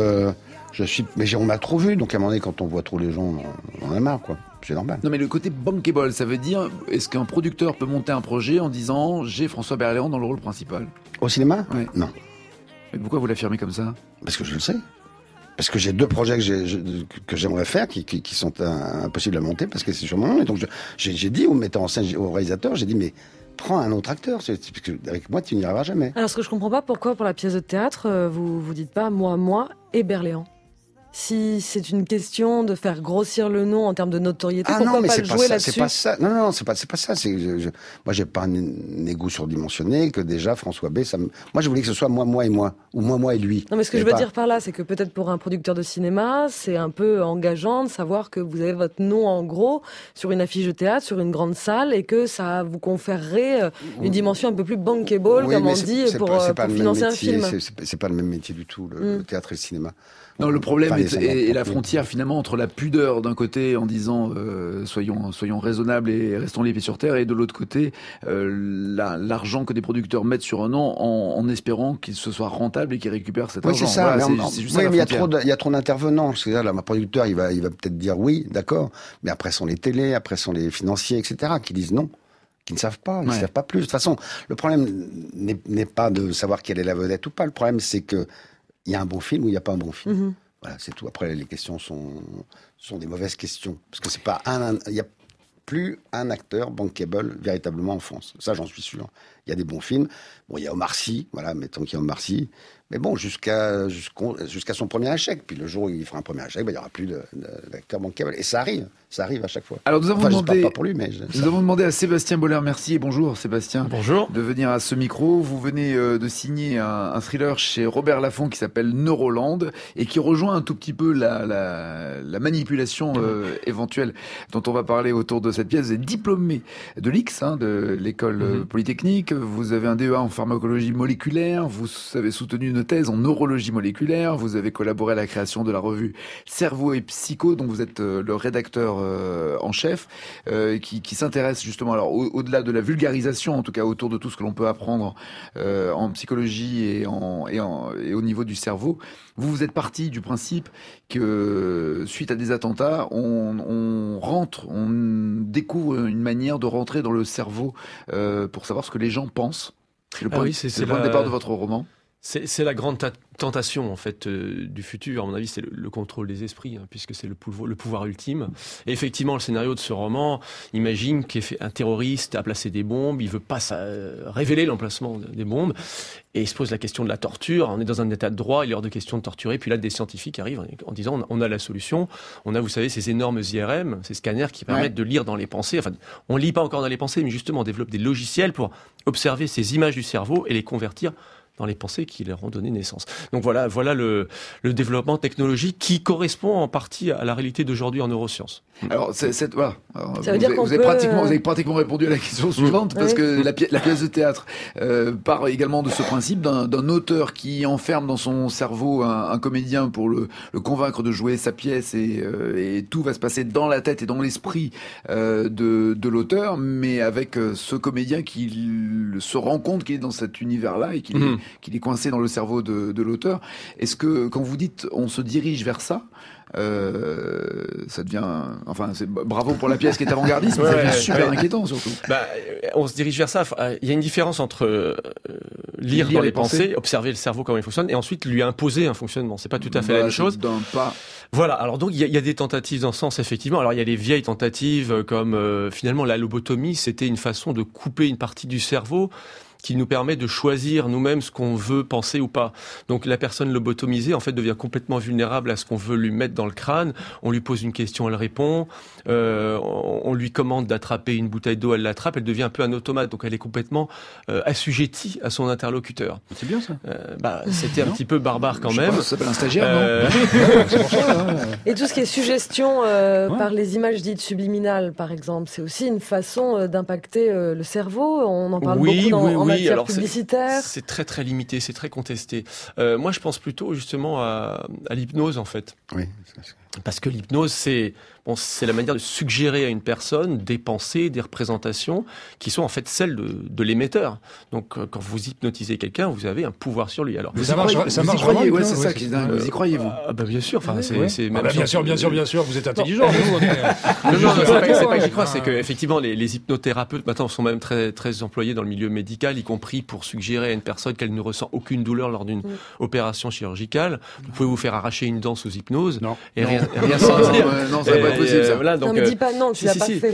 Mais on m'a trop vu, donc à un moment donné, quand on voit trop les gens, on en a marre, quoi. C'est normal. Non, mais le côté bankable, ça veut dire, est-ce qu'un producteur peut monter un projet en disant j'ai François Berléand dans le rôle principal? Au cinéma? Ouais. Non. Mais pourquoi vous l'affirmez comme ça? Parce que je le sais. Parce que j'ai 2 projets que j'aimerais faire qui sont impossibles à monter parce que c'est sur mon nom. Et donc j'ai dit au metteur en scène, au réalisateur, j'ai dit mais prends un autre acteur, parce que avec moi tu n'y arriveras jamais. Alors ce que je comprends pas, pourquoi pour la pièce de théâtre, vous dites pas moi et Berléand? Si c'est une question de faire grossir le nom en termes de notoriété, pourquoi pas le jouer là-dessus? C'est pas ça. Non, c'est pas ça. Moi, j'ai pas un égo surdimensionné que déjà François B. Moi, je voulais que ce soit moi et moi, ou moi et lui. Non, mais ce que je veux dire par là, c'est que peut-être pour un producteur de cinéma, c'est un peu engageant de savoir que vous avez votre nom en gros sur une affiche de théâtre, sur une grande salle, et que ça vous conférerait une dimension un peu plus bankable, comme on dit, pour financer un film. C'est pas le même métier du tout, le théâtre et le cinéma. Non, le problème est la frontière finalement entre la pudeur d'un côté en disant soyons raisonnables et restons les pieds sur terre, et de l'autre côté l'argent que des producteurs mettent sur un nom en espérant qu'il se soit rentable et qu'ils récupèrent cet argent. C'est ça. Voilà, c'est juste ça, mais il y a trop d'intervenants. C'est-à-dire, là, ma producteur, il va peut-être dire oui, d'accord, mais après sont les télés, après sont les financiers, etc., qui disent non. Qui ne savent pas, ils ne savent pas plus. De toute façon, le problème n'est pas de savoir quelle est la vedette ou pas. Le problème, c'est que il y a un bon film ou il n'y a pas un bon film. Voilà, c'est tout. Après, les questions sont des mauvaises questions. Parce que c'est pas il n'y a plus un acteur bankable véritablement en France. Ça, j'en suis sûr. Il y a des bons films. Bon, il y a Omar Sy. Voilà, mettons qu'il y a Omar Sy. Mais bon, jusqu'à son premier échec. Puis le jour où il fera un premier échec, il n'y aura plus d'acteur bankable. Et ça arrive à chaque fois. Alors nous avons demandé, pas pour lui, mais nous avons demandé à Sébastien Boller-Mercier, bonjour Sébastien, bonjour, de venir à ce micro. Vous venez de signer un thriller chez Robert Laffont qui s'appelle Neuroland et qui rejoint un tout petit peu la manipulation éventuelle dont on va parler autour de cette pièce. Vous êtes diplômé de l'IX, de l'école polytechnique. Vous avez un DEA en pharmacologie moléculaire. Vous avez soutenu une thèse en neurologie moléculaire. Vous avez collaboré à la création de la revue Cerveau et Psycho, dont vous êtes le rédacteur en chef, qui s'intéresse justement, alors au-delà de la vulgarisation, en tout cas autour de tout ce que l'on peut apprendre en psychologie et au niveau du cerveau. Vous êtes parti du principe que suite à des attentats, on découvre une manière de rentrer dans le cerveau pour savoir ce que les gens pensent. C'est le point de départ de votre roman. C'est la grande tentation en fait du futur, à mon avis, c'est le contrôle des esprits, puisque c'est le pouvoir ultime. Et effectivement, le scénario de ce roman imagine qu'un terroriste a placé des bombes, il veut pas révéler l'emplacement des bombes, et il se pose la question de la torture. On est dans un état de droit, il est hors de question de torturer. Puis là, des scientifiques arrivent en disant on a la solution. On a, vous savez, ces énormes IRM, ces scanners qui permettent de lire dans les pensées. Enfin, on lit pas encore dans les pensées, mais justement, on développe des logiciels pour observer ces images du cerveau et les convertir dans les pensées qui leur ont donné naissance. Donc voilà le développement technologique qui correspond en partie à la réalité d'aujourd'hui en neurosciences. Alors, voilà. Alors, ça veut dire vous avez pratiquement répondu à la question suivante, parce que la pièce de théâtre part également de ce principe d'un auteur qui enferme dans son cerveau un comédien pour le convaincre de jouer sa pièce, et tout va se passer dans la tête et dans l'esprit de l'auteur, mais avec ce comédien qui se rend compte qu'il est dans cet univers-là et qu'il est coincé dans le cerveau de l'auteur. Est-ce que, quand vous dites on se dirige vers ça, ça devient, enfin, bravo pour la pièce qui est avant-gardiste, mais ça devient super inquiétant surtout. On se dirige vers ça. Il y a une différence entre lire dans les pensées, observer le cerveau comment il fonctionne, et ensuite lui imposer un fonctionnement. C'est pas tout à fait la même chose. Voilà. Alors donc il y a des tentatives dans ce sens, effectivement. Alors il y a les vieilles tentatives comme finalement la lobotomie, c'était une façon de couper une partie du cerveau qui nous permet de choisir nous-mêmes ce qu'on veut penser ou pas. Donc la personne lobotomisée en fait devient complètement vulnérable à ce qu'on veut lui mettre dans le crâne. On lui pose une question, elle répond. On lui commande d'attraper une bouteille d'eau, elle l'attrape. Elle devient un peu un automate, donc elle est complètement assujettie à son interlocuteur. C'est bien ça. C'était un petit peu barbare quand Je sais même. pas, ça s'appelle un stagiaire, non? C'est pour ça, hein. Et tout ce qui est suggestion par les images dites subliminales, par exemple, c'est aussi une façon d'impacter le cerveau. On en parle beaucoup en matière Alors, publicitaire. c'est très très limité, c'est très contesté. Moi, je pense plutôt justement à l'hypnose en fait. Oui. Parce que l'hypnose, c'est la manière de suggérer à une personne des pensées, des représentations qui sont en fait celles de l'émetteur. Donc, quand vous hypnotisez quelqu'un, vous avez un pouvoir sur lui. Alors, ça marche vraiment. Ouais, c'est ça qui est dingue. Vous y croyez, vous? Bien sûr. Enfin, c'est même bien sûr. Vous êtes intelligent. Non, c'est pas que j'y crois. C'est que effectivement, les hypnothérapeutes maintenant sont même très très employés dans le milieu médical, y compris pour suggérer à une personne qu'elle ne ressent aucune douleur lors d'une opération chirurgicale. Vous pouvez vous faire arracher une dent sous hypnose et rien sentir. Non, ça va pas possible, ça. Voilà, donc, non, mais dis pas non, tu l'as pas fait.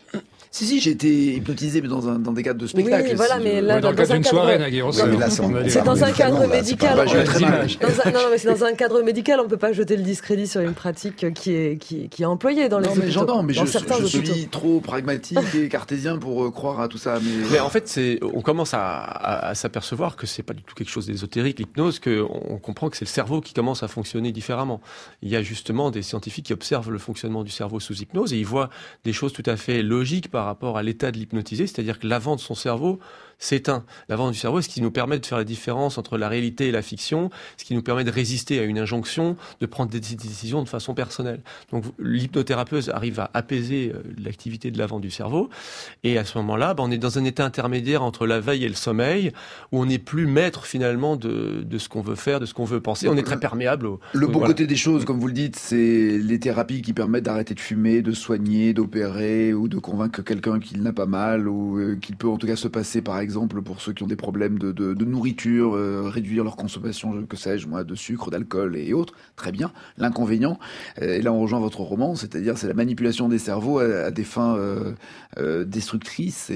Si, j'ai été hypnotisé, mais dans des cadres de spectacle. Oui, voilà, mais là, dans le cadre d'une soirée, Nagui. C'est dans un cadre médical. Non, mais c'est dans un cadre médical, on peut pas jeter le discrédit sur une pratique qui est employée dans les hôpitaux. Non, mais j'entends, mais je suis trop pragmatique et cartésien pour croire à tout ça. Mais en fait, on commence à s'apercevoir que c'est pas du tout quelque chose d'ésotérique, l'hypnose, qu'on comprend que c'est le cerveau qui commence à fonctionner différemment. Il y a justement des scientifiques qui observent le fonctionnement du cerveau sous hypnose et ils voient des choses tout à fait logiques par rapport à l'état de l'hypnotisé, c'est-à-dire que l'avant de son cerveau s'éteint. L'avant du cerveau, ce qui nous permet de faire la différence entre la réalité et la fiction, ce qui nous permet de résister à une injonction, de prendre des décisions de façon personnelle. Donc l'hypnothérapeute arrive à apaiser l'activité de l'avant du cerveau, et à ce moment-là, on est dans un état intermédiaire entre la veille et le sommeil, où on n'est plus maître finalement de ce qu'on veut faire, de ce qu'on veut penser. On est très perméable. Le bon côté des choses, comme vous le dites, c'est les thérapies qui permettent d'arrêter de fumer, de soigner, d'opérer, ou de convaincre quelqu'un qu'il n'a pas mal, ou qu'il peut en tout cas se passer, par exemple, pour ceux qui ont des problèmes de nourriture, réduire leur consommation, que sais-je, moi, de sucre, d'alcool et autres. Très bien. L'inconvénient, et là on rejoint votre roman, c'est-à-dire c'est la manipulation des cerveaux à des fins destructrices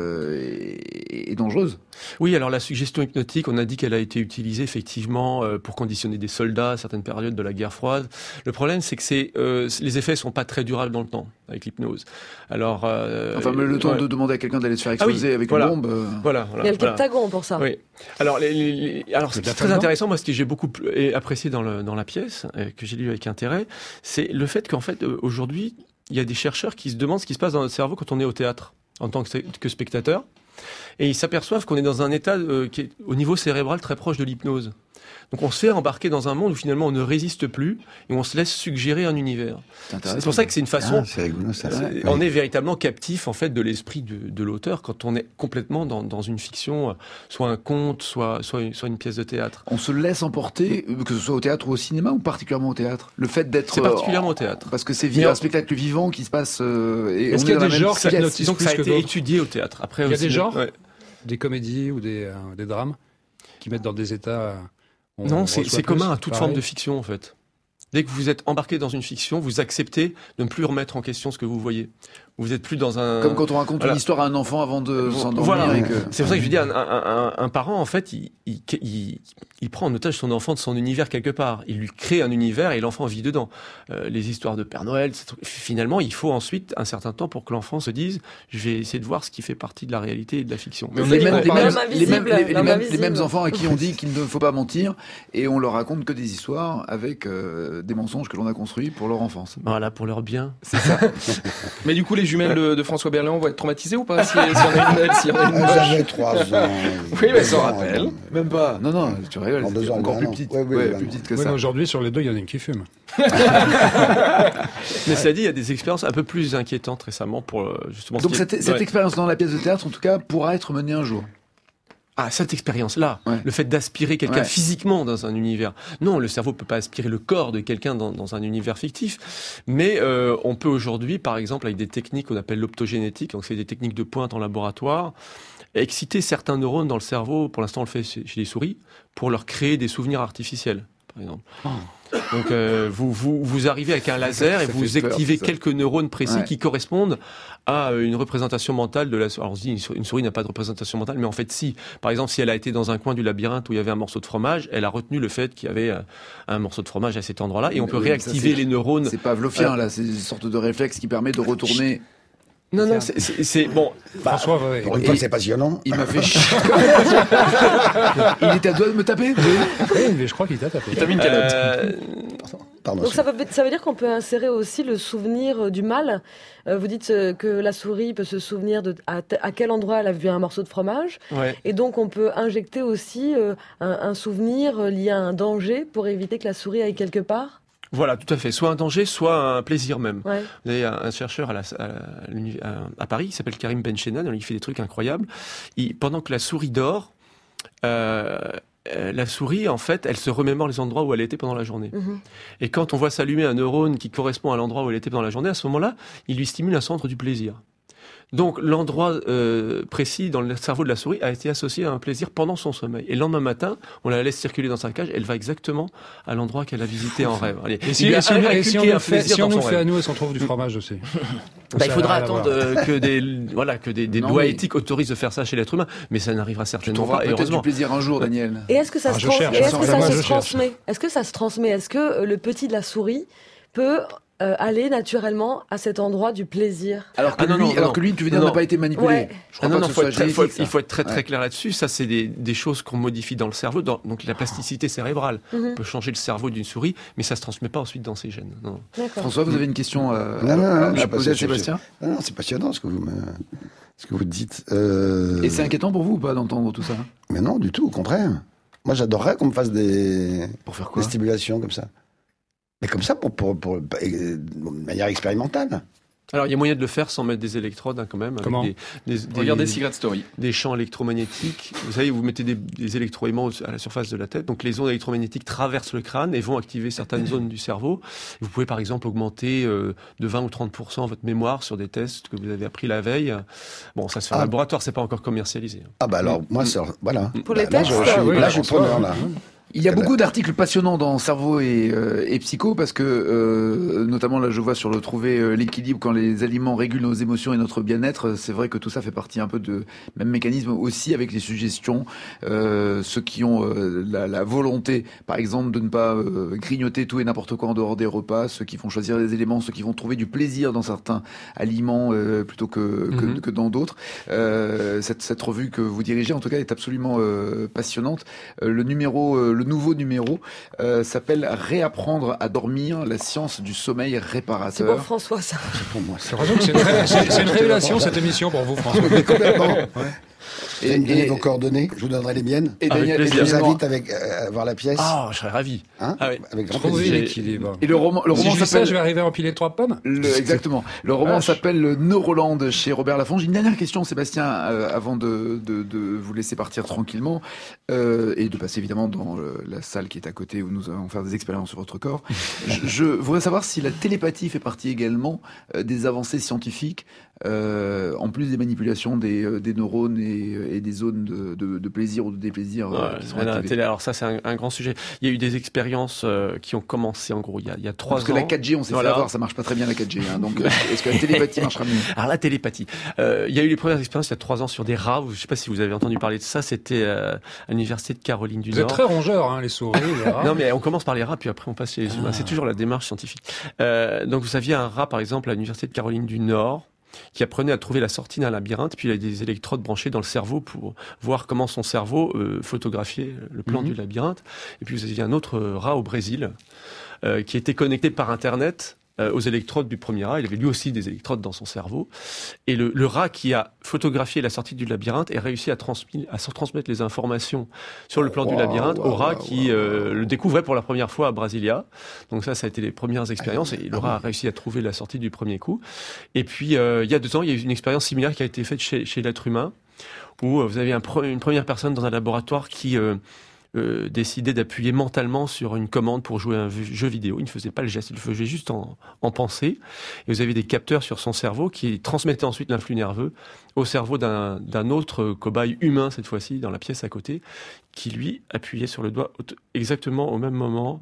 et dangereuses. Oui, alors la suggestion hypnotique, on a dit qu'elle a été utilisée effectivement pour conditionner des soldats à certaines périodes de la guerre froide. Le problème, c'est que les effets sont pas très durables dans le temps avec l'hypnose. Alors, le temps de demander à quelqu'un d'aller se faire exploser avec une bombe. Voilà. Il y a le Captagon pour ça. Oui. Alors, c'est très intéressant. Moi, ce que j'ai beaucoup apprécié dans la pièce, que j'ai lu avec intérêt, c'est le fait qu'en fait, aujourd'hui, il y a des chercheurs qui se demandent ce qui se passe dans notre cerveau quand on est au théâtre, en tant que spectateur. Et ils s'aperçoivent qu'on est dans un état qui est au niveau cérébral très proche de l'hypnose. Donc on se fait embarquer dans un monde où finalement on ne résiste plus et on se laisse suggérer un univers. C'est pour ça que c'est une façon. C'est rigolo, ça. On est véritablement captif en fait de l'esprit de l'auteur quand on est complètement dans une fiction, soit un conte, soit une pièce de théâtre. On se laisse emporter, que ce soit au théâtre ou au cinéma, ou particulièrement au théâtre. Le fait d'être. C'est particulièrement au théâtre. Parce que c'est un spectacle vivant qui se passe. Est-ce qu'il y a des genres qui hypnotisent donc plus ça a que été d'autres étudié au théâtre. Après, il y a des genres, des comédies ou des drames qui mettent dans des états. Non, c'est commun à toute forme de fiction en fait. Dès que vous êtes embarqué dans une fiction, vous acceptez de ne plus remettre en question ce que vous voyez. Vous êtes plus dans un... Comme quand on raconte une histoire à un enfant avant de s'endormir. Voilà. C'est pour ça que je dis, un parent, en fait, il prend en otage son enfant de son univers quelque part. Il lui crée un univers et l'enfant vit dedans. Les histoires de Père Noël, finalement, il faut ensuite un certain temps pour que l'enfant se dise, je vais essayer de voir ce qui fait partie de la réalité et de la fiction. Mais les mêmes enfants à qui on dit qu'il ne faut pas mentir et on leur raconte que des histoires avec des mensonges que l'on a construits pour leur enfance. Voilà, pour leur bien. C'est ça. Mais du coup, les jumelles de François Berléand vont être traumatisées ou pas si on a une belle, si on a une moche. J'avais 3 ans. Oui, mais ça rappelle. Même pas. Non, tu rigoles. En 2 ans, encore plus petite. Plus petite que ça. Mais aujourd'hui, sur les deux, il y en a une qui fume. Mais cela dit, il y a des expériences un peu plus inquiétantes récemment pour justement. Donc cette expérience dans la pièce de théâtre, en tout cas, pourra être menée un jour. Ah, cette expérience-là, le fait d'aspirer quelqu'un physiquement dans un univers. Non, le cerveau peut pas aspirer le corps de quelqu'un dans un univers fictif, mais on peut aujourd'hui, par exemple, avec des techniques qu'on appelle l'optogénétique, donc c'est des techniques de pointe en laboratoire, exciter certains neurones dans le cerveau, pour l'instant on le fait chez les souris, pour leur créer des souvenirs artificiels. par exemple. Donc vous arrivez avec un laser et Ça vous fait peur, activez ça. quelques neurones précis Ouais. qui correspondent à une représentation mentale de la souris. Alors on se dit une souris n'a pas de représentation mentale, mais en fait si. Par exemple, si elle a été dans un coin du labyrinthe où il y avait un morceau de fromage, elle a retenu le fait qu'il y avait un morceau de fromage à cet endroit-là et on peut Oui, mais ça, réactiver c'est- les neurones. C'est pavlovien, là, c'est une sorte de réflexe qui permet de retourner. Non, c'est bon. François, ouais. Pour une fois, c'est passionnant. Il m'a fait chier. Il était à doigt de me taper. Oui, mais je crois qu'il t'a tapé. T'as mis une calotte. Pardon. Donc ça veut dire qu'on peut insérer aussi le souvenir du mal. Vous dites que la souris peut se souvenir de à quel endroit elle a vu un morceau de fromage. Ouais. Et donc on peut injecter aussi un souvenir lié à un danger pour éviter que la souris aille quelque part. Voilà, tout à fait. Soit un danger, soit un plaisir même. Ouais. Vous avez un chercheur à Paris, il s'appelle Karim Benchenan, il fait des trucs incroyables. Pendant que la souris dort, la souris, en fait, elle se remémore les endroits où elle était pendant la journée. Mhm. Et quand on voit s'allumer un neurone qui correspond à l'endroit où elle était pendant la journée, à ce moment-là, il lui stimule un centre du plaisir. Donc l'endroit précis dans le cerveau de la souris a été associé à un plaisir pendant son sommeil. Et le lendemain matin, on la laisse circuler dans sa cage, elle va exactement à l'endroit qu'elle a visité en rêve. Allez, Et il si, lui a on inculqué nous un le fait, plaisir si on dans nous le son fait à rêve. nous et qu'on trouve du fromage aussi. Il Ça faudra a rien à attendre voir. que des Non, lois mais- éthiques autorisent de faire ça chez l'être humain, mais ça n'arrivera Tu certainement trouveras pas. Et peut-être du heureusement. plaisir un jour, Daniel. Et est-ce que ça Ah, se je trans- cherche, et est-ce sans que ça vraiment, se je cherche. transmet? Est-ce que ça se transmet? Est-ce que le petit de la souris peut aller naturellement à cet endroit du plaisir? Alors que Ah, non, lui, non, alors non. que lui, tu veux dire, Non. n'a pas été manipulé. Ouais. Je crois Ah non, pas non, que ce faut soit être, très, génétique, ça. il faut être très très Ouais. clair là-dessus. Ça, c'est des choses qu'on modifie dans le cerveau, donc la plasticité cérébrale. Mhm. On peut changer le cerveau d'une souris, mais ça se transmet pas ensuite dans ses gènes. Non. D'accord. François, vous avez une question Non, à je sais pas, poser à c'est- Sébastien? Non, c'est passionnant ce que vous dites. Et c'est inquiétant pour vous ou pas d'entendre tout ça? Mais non, du tout, au contraire. Moi, j'adorerais qu'on me fasse des Pour faire quoi? stimulations comme ça. Mais comme ça, de manière expérimentale. Alors, il y a moyen de le faire sans mettre des électrodes, quand même. Comment avec Regardez Secret Story. des champs électromagnétiques. Vous savez, vous mettez des électroaimants à la surface de la tête. Donc, les ondes électromagnétiques traversent le crâne et vont activer certaines zones du cerveau. Vous pouvez, par exemple, augmenter de 20 ou 30% votre mémoire sur des tests que vous avez appris la veille. Bon, ça se fait en laboratoire, c'est pas encore commercialisé. Ah bah alors, moi, voilà. Pour les Là, tests, je suis preneur, là. Il y a beaucoup d'articles passionnants dans Cerveau et Psycho parce que, notamment là, je vois sur le trouver l'équilibre quand les aliments régulent nos émotions et notre bien-être. C'est vrai que tout ça fait partie un peu de même mécanisme aussi avec les suggestions. Ceux qui ont la volonté, par exemple, de ne pas grignoter tout et n'importe quoi en dehors des repas, ceux qui vont choisir des éléments, ceux qui vont trouver du plaisir dans certains aliments plutôt que dans d'autres. Cette revue que vous dirigez, en tout cas, est absolument passionnante. Le nouveau numéro s'appelle Réapprendre à dormir, la science du sommeil C'est pour réparateur. François, ça. Pour moi, J'ai l'impression que c'est une révélation, cette émission, pour vous, François. complètement. Et- Vous me donnez et- vos coordonnées, je vous donnerai les miennes. Et Avec Daniel, plaisir. Je vous évidemment, invite à voir la pièce. Ah, je serais ravi. Hein Ah oui. Avec grand Trouver plaisir. l'équilibre. et le roman Si je lis ça, s'appelle je vais arriver à empiler 3 pommes. exactement. Le roman Vache. s'appelle Neuroland chez Robert Laffont. J'ai une dernière question, Sébastien, avant de vous laisser partir tranquillement et de passer évidemment dans la salle qui est à côté où nous allons faire des expériences sur votre corps. Je voudrais savoir si la télépathie fait partie également des avancées scientifiques, en plus des manipulations des neurones et des zones de plaisir ou de déplaisir Ouais, qui sont la activées. télé, alors ça, c'est un grand sujet. Il y a eu des expériences qui ont commencé, en gros, il y a 3 ans. Parce que la 4G, on s'est Voilà. fait avoir, ça marche pas très bien la 4G. Hein, donc, est-ce que la télépathie marchera mieux? Alors la télépathie. Il y a eu les premières expériences il y a 3 ans sur des rats. Je ne sais pas si vous avez entendu parler de ça. C'était à l'université de Caroline du Vous êtes Nord. très rongeurs, hein, les souris, les rats. Non mais on commence par les rats puis après on passe chez les humains. C'est toujours la démarche scientifique. Donc vous saviez un rat par exemple à l'université de Caroline du Nord qui apprenait à trouver la sortie d'un labyrinthe, puis il a des électrodes branchées dans le cerveau pour voir comment son cerveau photographiait le plan du labyrinthe. Et puis vous aviez un autre rat au Brésil qui était connecté par Internet aux électrodes du premier rat. Il avait lui aussi des électrodes dans son cerveau. Et le rat qui a photographié la sortie du labyrinthe a réussi à transmettre les informations sur le plan du labyrinthe au rat qui le découvrait pour la première fois à Brasilia. Donc ça a été les premières expériences et le rat a réussi à trouver la sortie du premier coup. Et puis, il y a 2 ans, il y a eu une expérience similaire qui a été faite chez l'être humain où vous avez une première personne dans un laboratoire qui décidait d'appuyer mentalement sur une commande pour jouer à un jeu vidéo. Il ne faisait pas le geste, il le faisait juste en pensée. Et vous avez des capteurs sur son cerveau qui transmettaient ensuite l'influx nerveux au cerveau d'un autre cobaye humain, cette fois-ci, dans la pièce à côté, qui lui appuyait sur le doigt exactement au même moment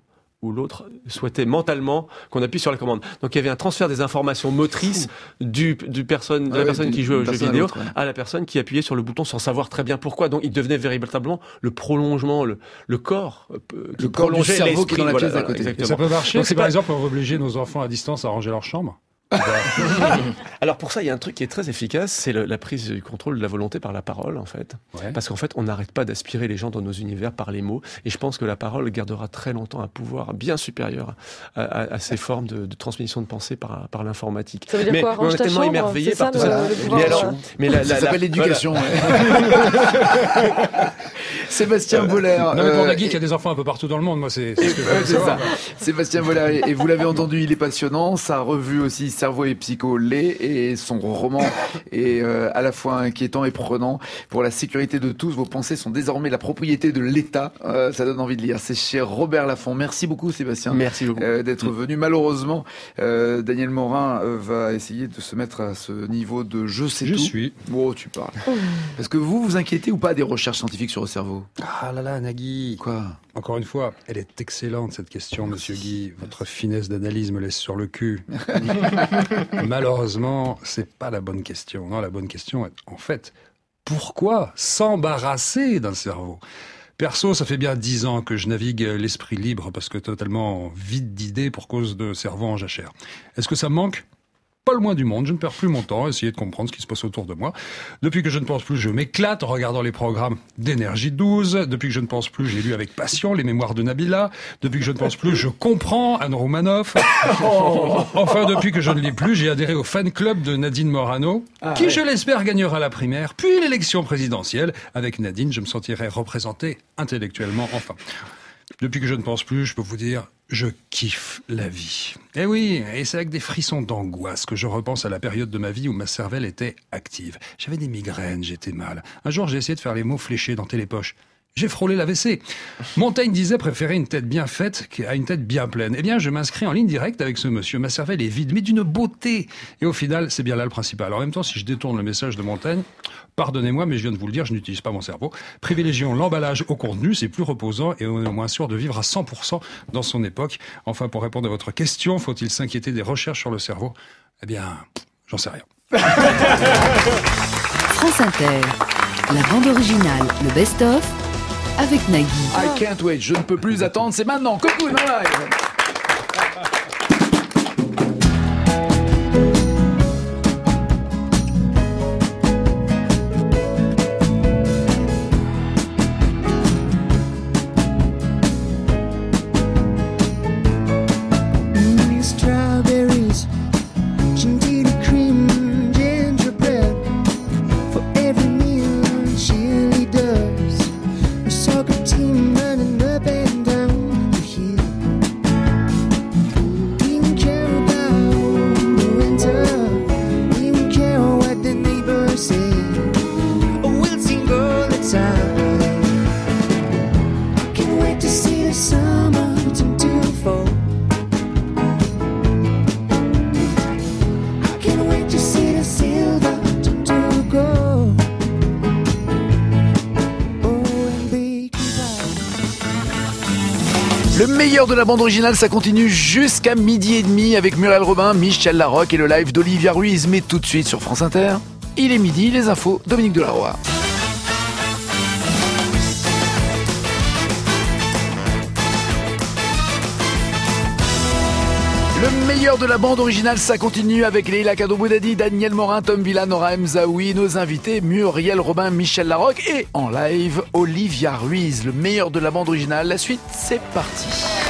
ou l'autre souhaitait mentalement qu'on appuie sur la commande. Donc il y avait un transfert des informations motrices de la personne qui jouait au jeu vidéo à la personne qui appuyait sur le bouton sans savoir très bien pourquoi. Donc il devenait véritablement le prolongement, le corps qui prolongeait du cerveau l'esprit. qui est dans la pièce d'à côté. Exactement. Ça peut marcher Donc, si par exemple on veut obliger nos enfants à distance à ranger leur chambre. Alors pour ça, il y a un truc qui est très efficace, c'est la prise du contrôle de la volonté par la parole, en fait. Ouais. Parce qu'en fait, on n'arrête pas d'aspirer les gens dans nos univers par les mots. Et je pense que la parole gardera très longtemps un pouvoir bien supérieur à ces formes de transmission de pensée par l'informatique. Ça veut dire mais quoi, on est tellement émerveillé par tout ça. Ça s'appelle l'éducation. Sébastien Boller. Non, mais pour Nagui, il y a des enfants un peu partout dans le monde. Moi, c'est ce que je veux savoir. Sébastien Boller, et vous l'avez entendu, il est passionnant. Sa revue aussi, Cerveau et Psycho, l'est, et son roman est à la fois inquiétant et prenant. Pour la sécurité de tous, vos pensées sont désormais la propriété de l'État. Ça donne envie de lire. C'est chez Robert Laffont. Merci beaucoup, Sébastien. Merci beaucoup. D'être venu. Malheureusement, Daniel Morin va essayer de se mettre à ce niveau de je sais tout. Je suis. Oh, tu parles. Parce que vous inquiétez ou pas des recherches scientifiques sur le cerveau? Ah là là, Nagui. Quoi? Encore une fois, elle est excellente cette question, Monsieur Guy. Votre finesse d'analyse me laisse sur le cul. Malheureusement, c'est pas la bonne question. Non, la bonne question est, en fait, pourquoi s'embarrasser d'un cerveau? Perso, ça fait bien 10 ans que je navigue l'esprit libre parce que totalement vide d'idées pour cause de cerveau en jachère. Est-ce que ça me manque? Pas le moins du monde, je ne perds plus mon temps à essayer de comprendre ce qui se passe autour de moi. Depuis que je ne pense plus, je m'éclate en regardant les programmes d'Énergie 12. Depuis que je ne pense plus, j'ai lu avec passion les mémoires de Nabila. Depuis que je ne pense plus, je comprends Anne Roumanoff. Enfin, depuis que je ne lis plus, j'ai adhéré au fan club de Nadine Morano, qui, je l'espère, gagnera la primaire, puis l'élection présidentielle. Avec Nadine, je me sentirai représenté intellectuellement, enfin. Depuis que je ne pense plus, je peux vous dire, je kiffe la vie. Eh oui, et c'est avec des frissons d'angoisse que je repense à la période de ma vie où ma cervelle était active. J'avais des migraines, j'étais mal. Un jour, j'ai essayé de faire les mots fléchés dans Télépoche. J'ai frôlé l'AVC. Montaigne disait préférer une tête bien faite à une tête bien pleine. Eh bien, je m'inscris en ligne directe avec ce monsieur. Ma cervelle est vide, mais d'une beauté. Et au final, c'est bien là le principal. En même temps, si je détourne le message de Montaigne, pardonnez-moi, mais je viens de vous le dire, je n'utilise pas mon cerveau. Privilégions l'emballage au contenu, c'est plus reposant et on est au moins sûr de vivre à 100% dans son époque. Enfin, pour répondre à votre question, faut-il s'inquiéter des recherches sur le cerveau? Eh bien, j'en sais rien. France Inter, la bande originale, le best-of, avec Nagui. I can't wait, je ne peux plus attendre, c'est maintenant, coucou, dans live. Strawberries, chantilly cream, gingerbread. For every meal, chili does. A soccer team running up and down the hill. We don't care about the winter. We don't care what the neighbors say. Oh, we'll sing all the time. I can't wait to see the summer turn to fall. Le meilleur de la bande originale, ça continue jusqu'à 12h30 avec Muriel Robin, Michel Larocque et le live d'Olivia Ruiz. Mais tout de suite sur France Inter, il est midi, les infos, Dominique Delaroy. Le meilleur de la bande originale, ça continue avec Leïla Kadouboudadi, Daniel Morin, Tom Villa, Nora M. Zaoui, nos invités Muriel Robin, Michel Larocque et en live Olivia Ruiz. Le meilleur de la bande originale, la suite, c'est parti.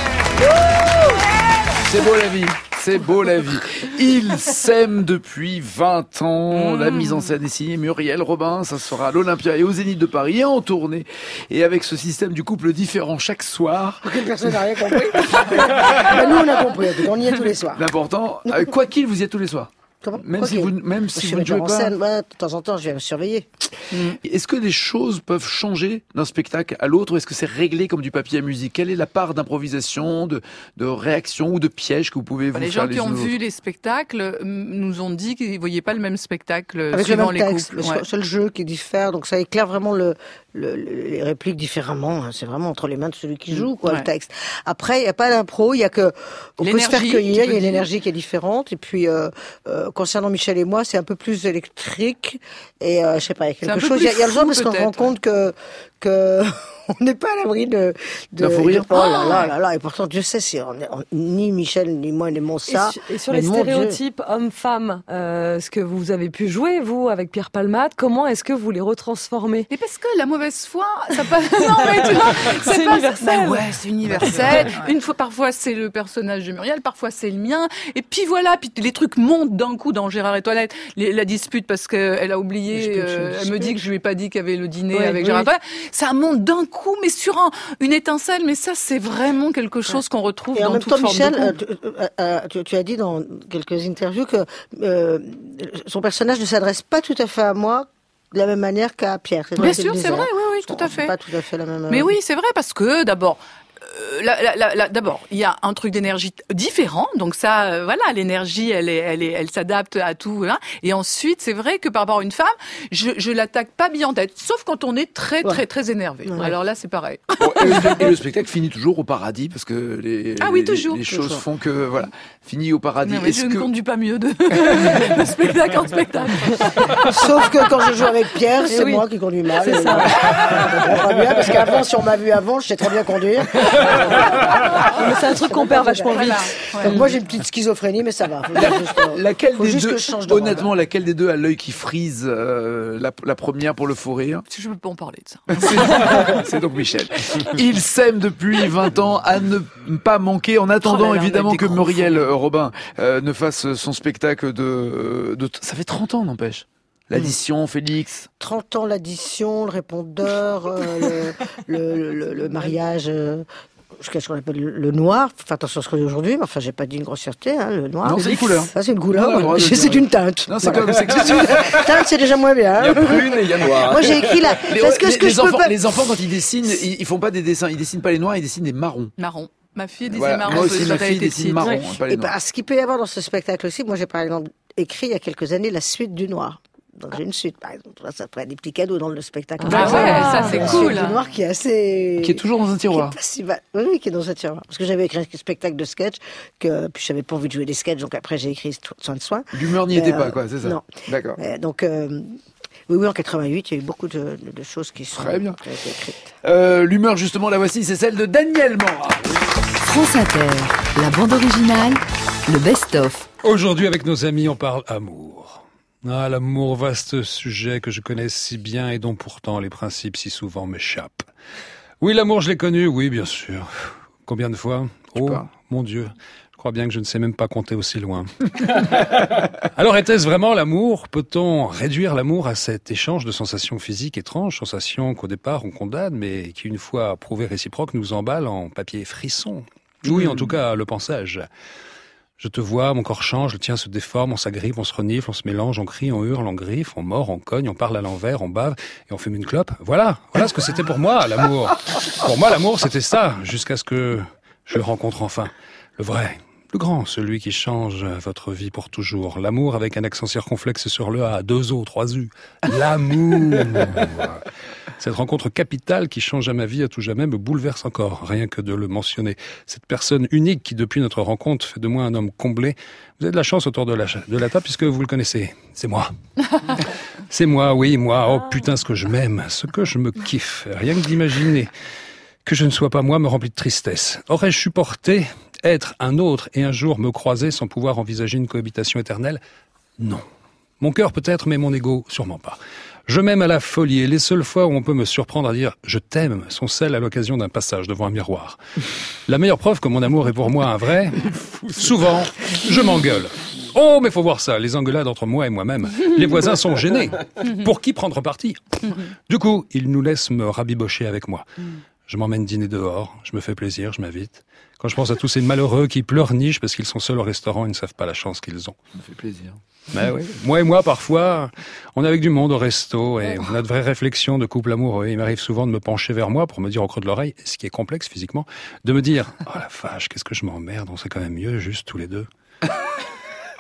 C'est beau la vie. C'est beau la vie. Ils s'aiment depuis 20 ans. La mise en scène est signée Muriel Robin. Ça sera à l'Olympia et au Zénith de Paris et en tournée. Et avec ce système du couple différent chaque soir. Aucune personne n'a rien compris. Ben, nous, on a compris. On y est tous les soirs. L'important, quoi qu'il, vous y êtes tous les soirs. Comment? Même si vous ne jouez pas. Scène, ouais, de temps en temps, je viens surveiller. Est-ce que des choses peuvent changer d'un spectacle à l'autre ou est-ce que c'est réglé comme du papier à musique? Quelle est la part d'improvisation, de réaction ou de piège que vous pouvez vous Les faire gens qui ont vu les spectacles nous ont dit qu'ils ne voyaient pas le même spectacle avec suivant le les même texte, couples. le seul jeu qui diffère, donc ça éclaire vraiment les répliques différemment. Hein. C'est vraiment entre les mains de celui qui joue, quoi, le texte. Après, il n'y a pas d'impro, il y a que on peut se faire cueillir. Il y a une énergie qui est différente. Et puis, concernant Michel et moi, c'est un peu plus électrique. Et je sais pas, il y a quelque chose. Il y a le genre parce qu'on se rend compte que on n'est pas à l'abri de fou rire. Oh là là. Et pourtant, Dieu sait, ni Michel ni moi n'aimons ça. Et sur les stéréotypes hommes-femmes, ce que vous avez pu jouer, vous, avec Pierre Palmade, comment est-ce que vous les retransformez? Et parce que la mauvaise foi, ça passe. Non, mais tu vois, c'est universel. Ouais, c'est universel. Une fois, parfois, c'est le personnage de Muriel, parfois, c'est le mien. Et puis voilà, puis les trucs montent d'un coup dans Gérard et Toinette. La dispute parce qu'elle a oublié, elle me dit que je lui ai pas dit qu'il y avait le dîner avec Gérard et Toinette. Ça monte d'un coup, mais sur une étincelle, mais ça, c'est vraiment quelque chose qu'on retrouve dans toute forme de Michel, tu as dit dans quelques interviews que son personnage ne s'adresse pas tout à fait à moi de la même manière qu'à Pierre. Bien sûr, c'est vrai, oui, tout à fait. Pas tout à fait la même. Mais oui, c'est vrai, parce que d'abord, d'abord, il y a un truc d'énergie différent, donc ça, voilà, l'énergie, elle s'adapte à tout. Hein. Et ensuite, c'est vrai que par rapport à une femme, je l'attaque pas bien en tête, sauf quand on est très énervé. Ouais. Alors là, c'est pareil. Bon, et le spectacle finit toujours au paradis parce que les choses font que voilà, finit au paradis. Non, mais je ne conduis pas mieux de spectacle en spectacle. Sauf que quand je joue avec Pierre, c'est moi qui conduis mal. C'est ça. Bien, parce qu'avant, si on m'a vu avant, je sais très bien conduire. Mais c'est un truc qu'on perd vachement vite. Ouais. Donc moi j'ai une petite schizophrénie, mais ça va. Laquelle des deux, honnêtement, laquelle des deux a l'œil qui frise la première pour le fou rire? Je veux pas en parler de ça. C'est donc Michel. Il s'aime depuis 20 ans, à ne pas manquer, en attendant évidemment que Muriel Robin ne fasse son spectacle de... Ça fait 30 ans, n'empêche. L'addition, Félix. 30 ans, l'addition, le répondeur, le mariage... ce qu'on appelle le noir. Enfin, attention à ce qu'on dit aujourd'hui, mais enfin, j'ai pas dit une grossièreté, hein, le noir. Non, c'est une couleur. Ça, c'est une couleur. Voilà. C'est une teinte. Non, c'est voilà. comme, teinte, c'est déjà moins bien. Il y a prune et il y a noir. Moi, j'ai écrit là. Les enfants, quand ils dessinent, ils font pas des dessins. Ils dessinent pas les noirs, ils dessinent des marrons. Marron. Ma fille disait marron. Moi aussi, ma fille dessine marron, ouais. Pas les noirs. Et ce qu'il peut y avoir dans ce spectacle aussi, moi, j'ai par exemple écrit il y a quelques années la suite du noir. Donc j'ai une suite, par exemple. Ça pourrait être des petits cadeaux dans le spectacle. Ah ouais, ça c'est cool. Du noir qui est assez... Qui est toujours dans un tiroir. Oui, qui est dans un tiroir. Parce que j'avais écrit un spectacle de sketch, puis j'avais pas envie de jouer des sketchs, donc après j'ai écrit Soin de Soin. L'humeur n'y était pas, quoi, c'est ça? Non. D'accord. Donc... Oui, en 88, il y a eu beaucoup de choses qui sont très bien écrites. L'humeur, justement, la voici, c'est celle de Daniel Morat. France Inter, la bande originale, le best-of. Aujourd'hui, avec nos amis, on parle amour. Ah, l'amour, vaste sujet que je connais si bien et dont pourtant les principes si souvent m'échappent. Oui, l'amour, je l'ai connu, oui, bien sûr. Combien de fois? Oh, mon Dieu. Je crois bien que je ne sais même pas compter aussi loin. Alors, était-ce vraiment l'amour? Peut-on réduire l'amour à cet échange de sensations physiques étranges, sensations qu'au départ on condamne, mais qui, une fois prouvées réciproques, nous emballent en papier frisson? Oui, en tout cas, le pensais-je. Je te vois, mon corps change, le tien se déforme, on s'agrippe, on se renifle, on se mélange, on crie, on hurle, on griffe, on mord, on cogne, on parle à l'envers, on bave et on fume une clope. Voilà ce que c'était pour moi, l'amour. Pour moi, l'amour, c'était ça, jusqu'à ce que je le rencontre enfin. Le vrai, le grand, celui qui change votre vie pour toujours. L'amour avec un accent circonflexe sur le A, 2 O, 3 U. L'amour. Cette rencontre capitale qui change à ma vie à tout jamais me bouleverse encore, rien que de le mentionner. Cette personne unique qui, depuis notre rencontre, fait de moi un homme comblé. Vous avez de la chance autour de la table puisque vous le connaissez. C'est moi. C'est moi, oui, moi. Oh putain, ce que je m'aime, ce que je me kiffe. Rien que d'imaginer que je ne sois pas moi me remplit de tristesse. Aurais-je supporté être un autre et un jour me croiser sans pouvoir envisager une cohabitation éternelle? Non. Mon cœur peut-être, mais mon ego sûrement pas. Je m'aime à la folie et les seules fois où on peut me surprendre à dire « je t'aime » sont celles à l'occasion d'un passage devant un miroir. La meilleure preuve que mon amour est pour moi un vrai, souvent, je m'engueule. Oh, mais faut voir ça, les engueulades entre moi et moi-même. Les voisins sont gênés. Pour qui prendre parti? Du coup, ils nous laissent me rabibocher avec moi. Je m'emmène dîner dehors, je me fais plaisir, je m'invite. Quand je pense à tous ces malheureux qui pleurnichent parce qu'ils sont seuls au restaurant, ils ne savent pas la chance qu'ils ont. Ça me fait plaisir. Ben oui. Moi et moi, parfois, on est avec du monde au resto et on a de vraies réflexions de couple amoureux. Il m'arrive souvent de me pencher vers moi pour me dire au creux de l'oreille, ce qui est complexe physiquement, de me dire « Oh la vache, qu'est-ce que je m'emmerde, on serait quand même mieux juste tous les deux. »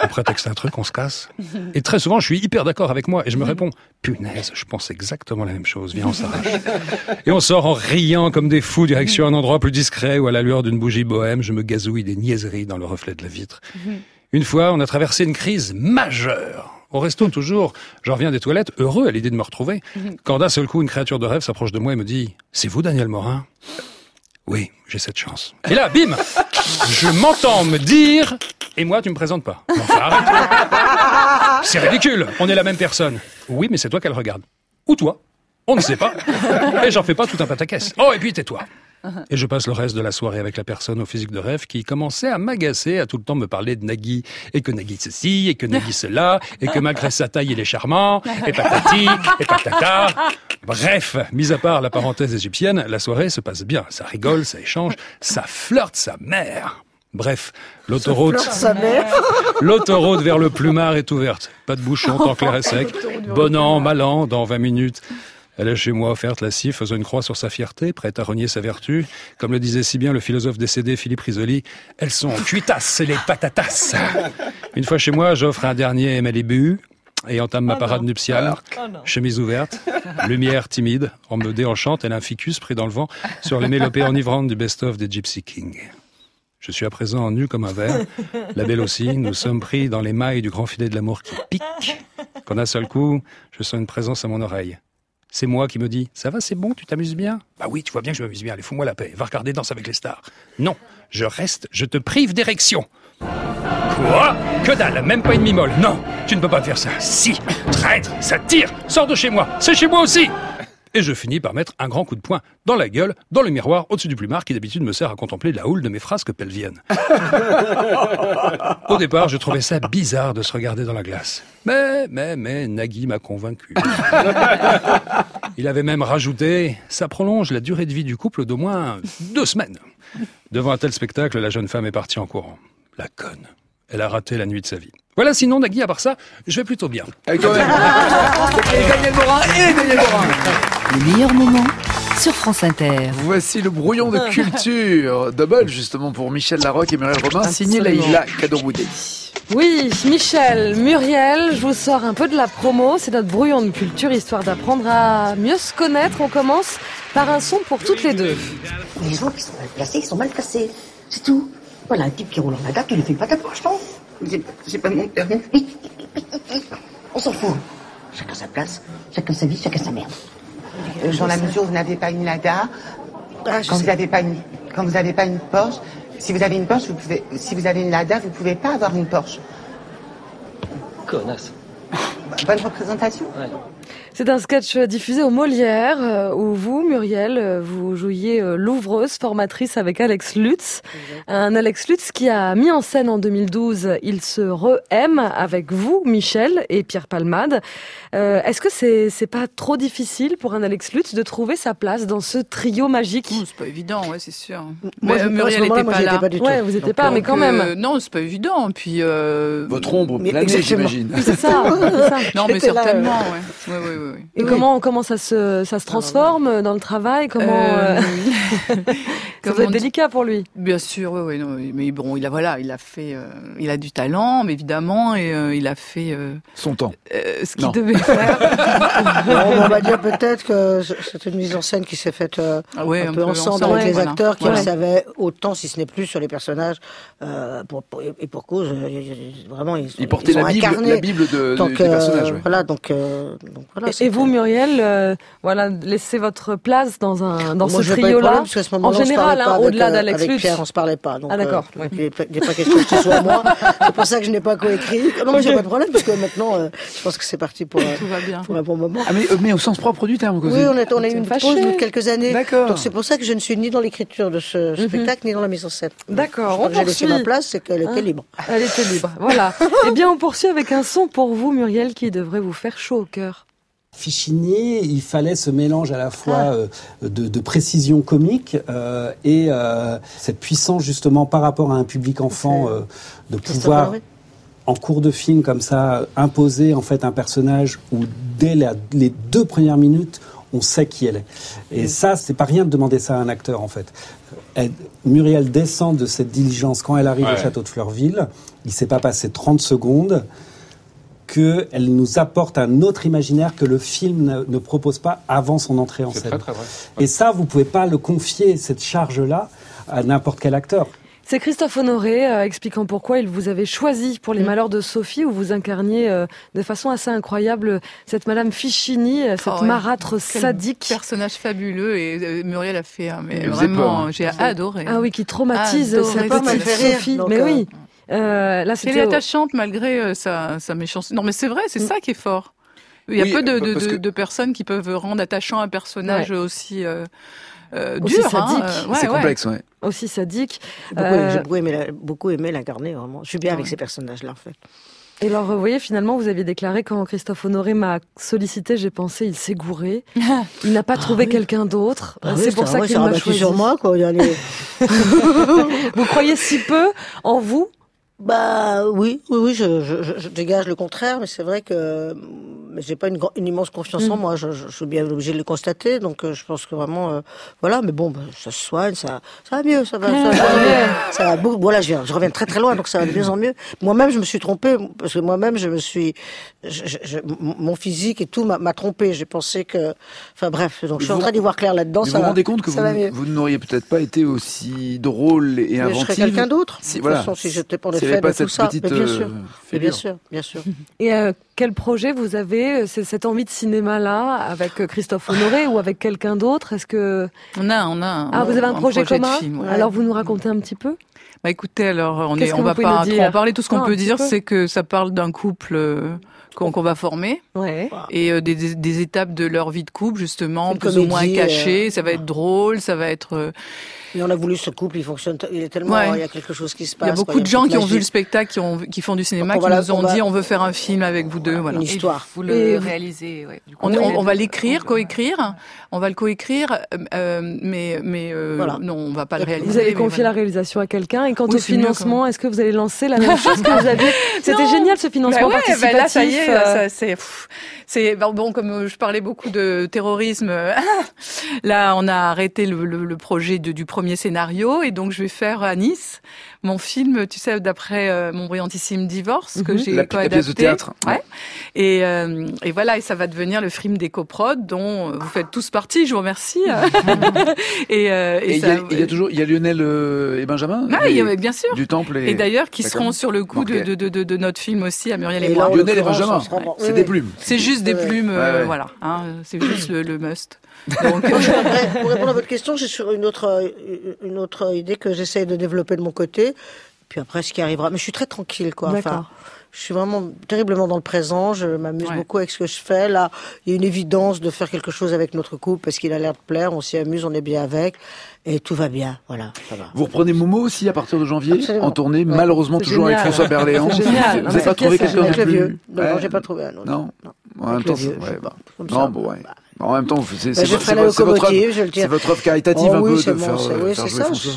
on prétexte un truc, on se casse. Et très souvent, je suis hyper d'accord avec moi et je me réponds, punaise, je pense exactement la même chose, viens, on s'arrête. Et on sort en riant comme des fous, direction un endroit plus discret où à la lueur d'une bougie bohème, je me gazouille des niaiseries dans le reflet de la vitre. Une fois, on a traversé une crise majeure. Au resto, toujours, je reviens des toilettes, heureux à l'idée de me retrouver, quand d'un seul coup, une créature de rêve s'approche de moi et me dit « C'est vous, Daniel Morin ?» Oui, j'ai cette chance. Et là, bim, je m'entends me dire « Et moi, tu me présentes pas. » Enfin, arrête. C'est ridicule, on est la même personne. Oui, mais c'est toi qu'elle regarde. Ou toi. On ne sait pas. Et j'en fais pas tout un pataquès. Oh, et puis tais-toi. Et je passe le reste de la soirée avec la personne au physique de rêve qui commençait à m'agacer, à tout le temps me parler de Nagui, et que Nagui ceci, et que Nagui cela, et que malgré sa taille, il est charmant, et patati, et patata. Bref, mis à part la parenthèse égyptienne, la soirée se passe bien. Ça rigole, ça échange, ça flirte sa mère. Bref, l'autoroute vers le Plumard est ouverte. Pas de bouchon, temps clair et sec. Bon an, mal an, dans 20 minutes. Elle est chez moi offerte lascive, faisant une croix sur sa fierté, prête à renier sa vertu. Comme le disait si bien le philosophe décédé Philippe Risoli, elles sont cuitasses, les patatas. Une fois chez moi, j'offre un dernier Malibu et entame ma parade nuptiale. Chemise ouverte, lumière timide, en me déhanchant, tel un ficus pris dans le vent sur les mélopées enivrante du best-of des Gypsy Kings. Je suis à présent nu comme un verre. La belle aussi, nous sommes pris dans les mailles du grand filet de l'amour qui pique. Quand d'un seul coup, je sens une présence à mon oreille. C'est moi qui me dis, ça va, c'est bon, tu t'amuses bien? Bah oui, tu vois bien que je m'amuse bien, allez, fous-moi la paix, va regarder Danse avec les stars. Non, je reste, je te prive d'érection. Quoi? Que dalle, même pas une mi-molle. Non, tu ne peux pas faire ça. Si, traître, ça tire, sors de chez moi, c'est chez moi aussi. Et je finis par mettre un grand coup de poing dans la gueule, dans le miroir, au-dessus du plumard qui d'habitude me sert à contempler la houle de mes frasques pelviennes. Au départ, je trouvais ça bizarre de se regarder dans la glace. Mais Nagui m'a convaincu. Il avait même rajouté « Ça prolonge la durée de vie du couple d'au moins 2 semaines. » Devant un tel spectacle, la jeune femme est partie en courant. La conne. Elle a raté la nuit de sa vie. Voilà, sinon, Nagui, à part ça, je vais plutôt bien. Et Daniel Morin et Daniel Morin. Le meilleur moment sur France Inter. Voici le brouillon de culture. Double, justement, pour Michel Larocque et Muriel Robin, signé Leïla Kadoroudi. Oui, Michel, Muriel, je vous sors un peu de la promo. C'est notre brouillon de culture, histoire d'apprendre à mieux se connaître. On commence par un son pour toutes les deux. Les gens qui sont mal placés, ils sont mal placés. C'est tout. Voilà, un type qui roule en nada, tu lui fais pas d'approche, non? J'ai pas mon permis. On s'en fout. Chacun sa place, chacun sa vie, chacun sa merde. Dans la mesure où vous n'avez pas une Lada, quand vous n'avez pas une Porsche, si vous avez une Porsche, si vous avez une Lada, vous pouvez pas avoir une Porsche. Connasse. Bonne représentation. Ouais. C'est un sketch diffusé au Molière où vous, Muriel, vous jouiez l'ouvreuse formatrice avec Alex Lutz. Un Alex Lutz qui a mis en scène en 2012 Il se re-aime avec vous, Michel et Pierre Palmade. Est-ce que c'est pas trop difficile pour un Alex Lutz de trouver sa place dans ce trio magique? C'est pas évident, ouais, c'est sûr. Moi, Muriel n'était pas là. Pas du tout. Ouais, vous n'étiez pas, mais quand même. Non, c'est pas évident. Puis votre ombre planait, j'imagine. Oui, c'est ça. Non, mais certainement, ouais. Et comment ça se transforme dans le travail? Comment ça doit être délicat pour lui. Bien sûr, oui, mais bon, il a fait, il a du talent, mais évidemment, et il a fait son temps. Ce qu'il devait faire. On va dire peut-être que c'est une mise en scène qui s'est faite un peu ensemble avec les acteurs qui en savaient autant, si ce n'est plus, sur les personnages. Pour cause, vraiment, ils portaient la Bible des personnages. Voilà, donc voilà. Et vous, Muriel, laissez votre place dans ce trio-là. En général, au-delà d'Alex Lutz. Avec Pierre, on se parlait pas. Donc, d'accord. Il n'est pas question que ce soit moi. C'est pour ça que je n'ai pas coécrit. Non, mais j'ai pas de problème, parce que maintenant, je pense que c'est parti pour un bon moment. Ah, mais au sens propre du terme. Oui, on a eu une pause de quelques années. D'accord. Donc c'est pour ça que je ne suis ni dans l'écriture de ce spectacle, ni dans la mise en scène. D'accord. Quand j'ai laissé ma place, c'est qu'elle était libre. Elle était libre, voilà. Eh bien, on poursuit avec un son pour vous, Muriel, qui devrait vous faire chaud au cœur. Ficini, il fallait ce mélange à la fois de précision comique et cette puissance justement par rapport à un public enfant de pouvoir en cours de film comme ça imposer en fait un personnage où dès les 2 premières minutes on sait qui elle est. Et ça, c'est pas rien de demander ça à un acteur, en fait. Muriel descend de cette diligence quand elle arrive Ouais. au château de Fleurville. Il s'est pas passé 30 secondes qu'elle nous apporte un autre imaginaire que le film ne propose pas avant son entrée en C'est scène. très, très vrai. Et ça, vous pouvez pas le confier, cette charge-là, à n'importe quel acteur. C'est Christophe Honoré expliquant pourquoi il vous avait choisi pour Les Malheurs de Sophie, où vous incarniez de façon assez incroyable cette Madame Fichini, cette marâtre sadique. Personnage fabuleux, et Muriel a fait mais Il faisait peur, vraiment, hein. j'ai adoré. Ah oui, qui traumatise Adoré. cette Pas mal petite fait rire, Sophie. donc, Mais oui. Là, Elle est c'était attachante malgré sa méchanceté. Non, mais c'est vrai, c'est ça qui est fort. Il y a Oui, peu parce que- de personnes qui peuvent rendre attachant un personnage aussi aussi dur. sadique. C'est complexe, ouais. Aussi sadique. J'ai beaucoup aimé l'incarner, vraiment. Je suis bien avec ces personnages-là, en fait. Et alors, vous voyez, finalement, vous aviez déclaré quand Christophe Honoré m'a sollicité, j'ai pensé, il s'est gouré. Il n'a pas trouvé quelqu'un d'autre. C'est pour ça qu'il m'a choisi. Sur moi, quoi. Vous croyez si peu en vous? Bah oui, je dégage le contraire, mais c'est vrai que j'ai pas une immense confiance en moi. Je suis bien obligé de le constater, donc je pense que vraiment, voilà. Mais bon, ça se soigne, ça va mieux, ça va beaucoup. Voilà, je reviens très très loin, donc ça va de mieux en mieux. Moi-même, je me suis trompée parce que moi-même, mon physique et tout m'a trompée. J'ai pensé que, enfin bref, donc je suis en train d'y voir clair là-dedans. Vous vous rendez compte que vous n'auriez peut-être pas été aussi drôle et inventive. Je serais quelqu'un d'autre. Si, de voilà. toute façon, si j'étais pour le S'il y avait fait pas de tout cette ça, petite, mais bien sûr, fêlure. bien sûr. Et quel projet vous avez? C'est cette envie de cinéma-là avec Christophe Honoré ou avec quelqu'un d'autre? Est-ce que on a vous avez un projet commun? de film, ouais. Alors vous nous racontez un petit peu? Bah écoutez, alors Qu'est-ce que on vous va pouvez pas nous trop dire en parler. Tout ce qu'on Non, un peut petit dire, peu. c'est que ça parle d'un couple qu'on va former et des étapes de leur vie de couple, justement, Une plus ou moins comédie, cachées. Ça va être drôle, ça va être. Et on a voulu ce couple, il est tellement, il y a quelque chose qui se passe. Il y a beaucoup de gens qui ont vu le spectacle, qui font du cinéma, qui nous ont dit on veut faire un film avec vous deux. Voilà. Une histoire. Vous le réalisez, ouais. Du coup, On va l'écrire, coécrire. On va le coécrire, mais non, on va pas le réaliser. Vous allez mais confier voilà. la réalisation à quelqu'un. Et quant Oui, au c'est mieux, financement, est-ce que vous allez lancer la même chose que vous aviez? C'était génial ce financement participatif. Là, ça y est, là, c'est bon, comme je parlais beaucoup de terrorisme, là, on a arrêté le projet du premier scénario, et donc je vais faire à Nice mon film, tu sais, d'après mon brillantissime divorce que j'ai la pièce de théâtre. Ouais. Et voilà, et ça va devenir le film d'Ecoprod dont vous faites tous partie. Je vous remercie. Et il y a Lionel et Benjamin. Bien sûr. Du Temple. Et d'ailleurs, qui seront sur le coup de notre film aussi à Muriel et moi. Lionel et Benjamin. C'est des plumes. C'est juste des plumes, voilà. Hein, c'est juste le must. Donc, pour répondre à votre question, j'ai sur une autre idée que j'essaie de développer de mon côté. Puis après, ce qui arrivera. Mais je suis très tranquille, quoi. Enfin, je suis vraiment terriblement dans le présent. Je m'amuse beaucoup avec ce que je fais. Là, il y a une évidence de faire quelque chose avec notre couple parce qu'il a l'air de plaire. On s'y amuse, on est bien avec. Et tout va bien. Voilà, ça va. Vous reprenez Momo aussi à partir de janvier. Absolument. En tournée, malheureusement toujours avec François Berléand. C'est génial. Vous n'avez pas trouvé quelqu'un de Avec le vieux. plus. Non, j'ai pas trouvé un autre. Non. En même temps, en même temps, c'est votre œuvre caritative un peu de faire jouer François.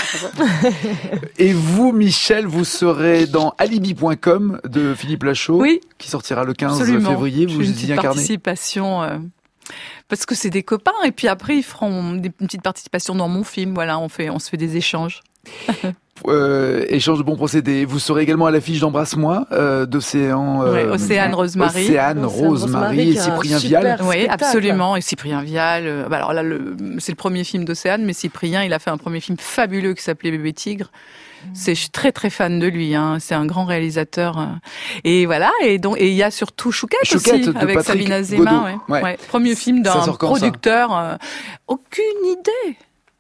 Et vous, Michel, vous serez dans Alibi.com de Philippe Lachaud, qui sortira le 15 février. Vous y incarnez. Participation. Parce que c'est des copains, et puis après ils feront une petite participation dans mon film. Voilà, on se fait des échanges. Échange de bons procédés. Vous serez également à l'affiche d'Embrasse-moi d'Océane Océane Rosemary. Océane Rosemary et Cyprien Vial. Oui, absolument. Et Cyprien Vial. Alors là, c'est le premier film d'Océane, mais Cyprien, il a fait un premier film fabuleux qui s'appelait Bébé Tigre. Je suis très très fan de lui. Hein. C'est un grand réalisateur. Et voilà. Et il y a surtout Chouquette aussi avec Patrick Sabine Azéma. Ouais. Premier film d'un producteur. Aucune idée.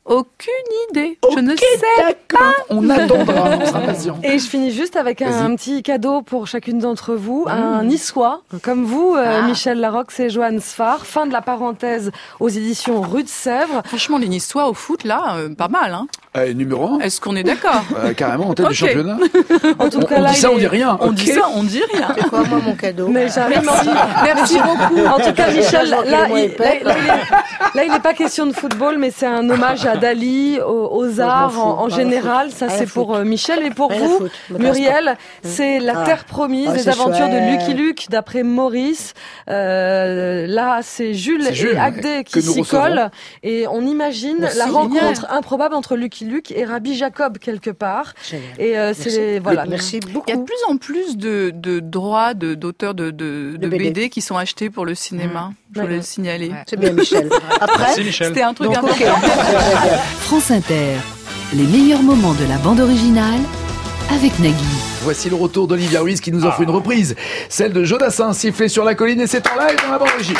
Je ne sais pas. On attendra, on sera patient. Et je finis juste avec un petit cadeau pour chacune d'entre vous. Un niçois, comme vous, Michel Larocque et Johanne Sfar. Fin de la parenthèse aux éditions Rue de Sèvres. Franchement, les Niçois au foot, là, pas mal. Hein. Numéro 1. Est-ce qu'on est d'accord? Carrément, en tête du championnat. En tout cas, on dit ça, on dit rien. On dit ça, on dit rien. C'est quoi, moi, mon cadeau? Mais merci beaucoup. En tout cas, Michel, là, il n'est pas question de football, mais c'est un hommage à à Dali, aux arts en général. Ça, c'est pour Michel. Et pour vous, Muriel, c'est La Terre Promise, les aventures de Lucky Luke, d'après Maurice. Là, c'est Jules et Agdé qui s'y collent. Et on imagine la rencontre improbable entre Lucky Luke et Rabbi Jacob, quelque part. Et merci beaucoup. Il y a de plus en plus de droits d'auteurs de BD qui sont achetés pour le cinéma. Je voulais le signaler. C'est bien, Michel. Après, c'était un truc important. France Inter, les meilleurs moments de la bande originale avec Nagui. Voici le retour d'Olivia Ruiz qui nous offre une reprise, celle de Jodassin, Sifflé sur la colline, et c'est en live dans la bande originale.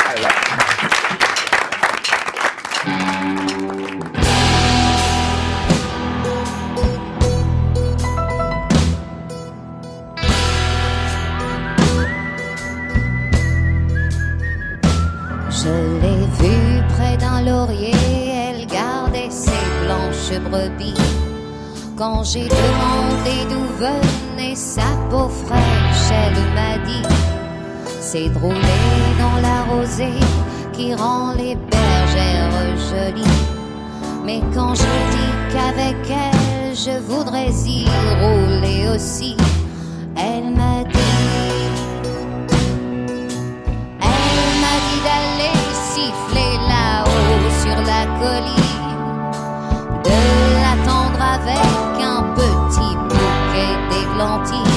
Je l'ai vue près d'un laurier, elle gardait ses blanches brebis. Quand j'ai demandé d'où venait sa peau fraîche, elle m'a dit: c'est de rouler dans la rosée qui rend les bergères jolies. Mais quand je dis qu'avec elle je voudrais y rouler aussi, elle m'a dit d'aller siffler là-haut sur la colline, de l'attendre avec un petit bouquet d'églantis.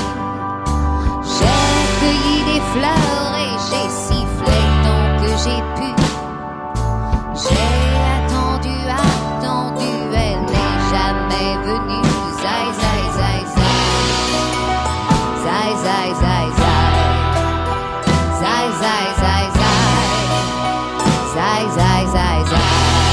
J'ai cueilli des fleurs et j'ai sifflé tant que j'ai pu. J'ai attendu, elle n'est jamais venue. Zai, zai, zai, zai. Zai, zai, zai, zai. Zai, zai, zai, zai. Zai, zai, zai, zai.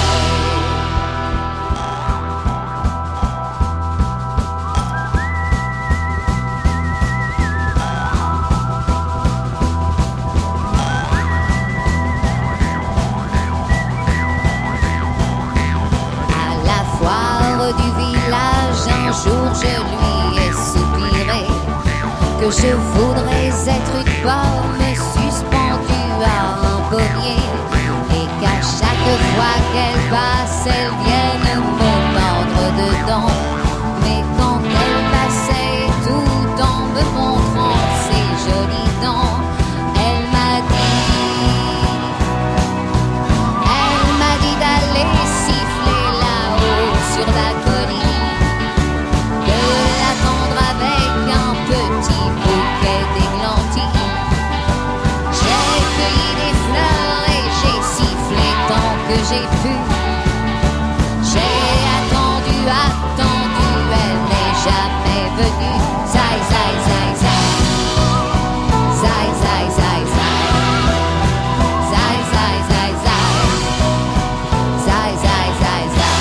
À la foire du village, un jour je lui ai soupiré que je voudrais être une pomme suspendue à un pommier. Qu'à chaque fois qu'elle passe, elle vienne me mordre dedans. Mais quand elle passait tout en me montrant ses jolies dents, elle m'a dit d'aller siffler là-haut sur la colline, de l'attendre avec un petit bouquet d'églantis. J'ai cueilli des fleurs et j'ai sifflé tant que j'ai pu. J'ai attendu, elle n'est jamais venue. Zai, zai, zai, zai. Zai, zai, zai, zai. Zai, zai, zai, zai. Zai, zai, zai, zai.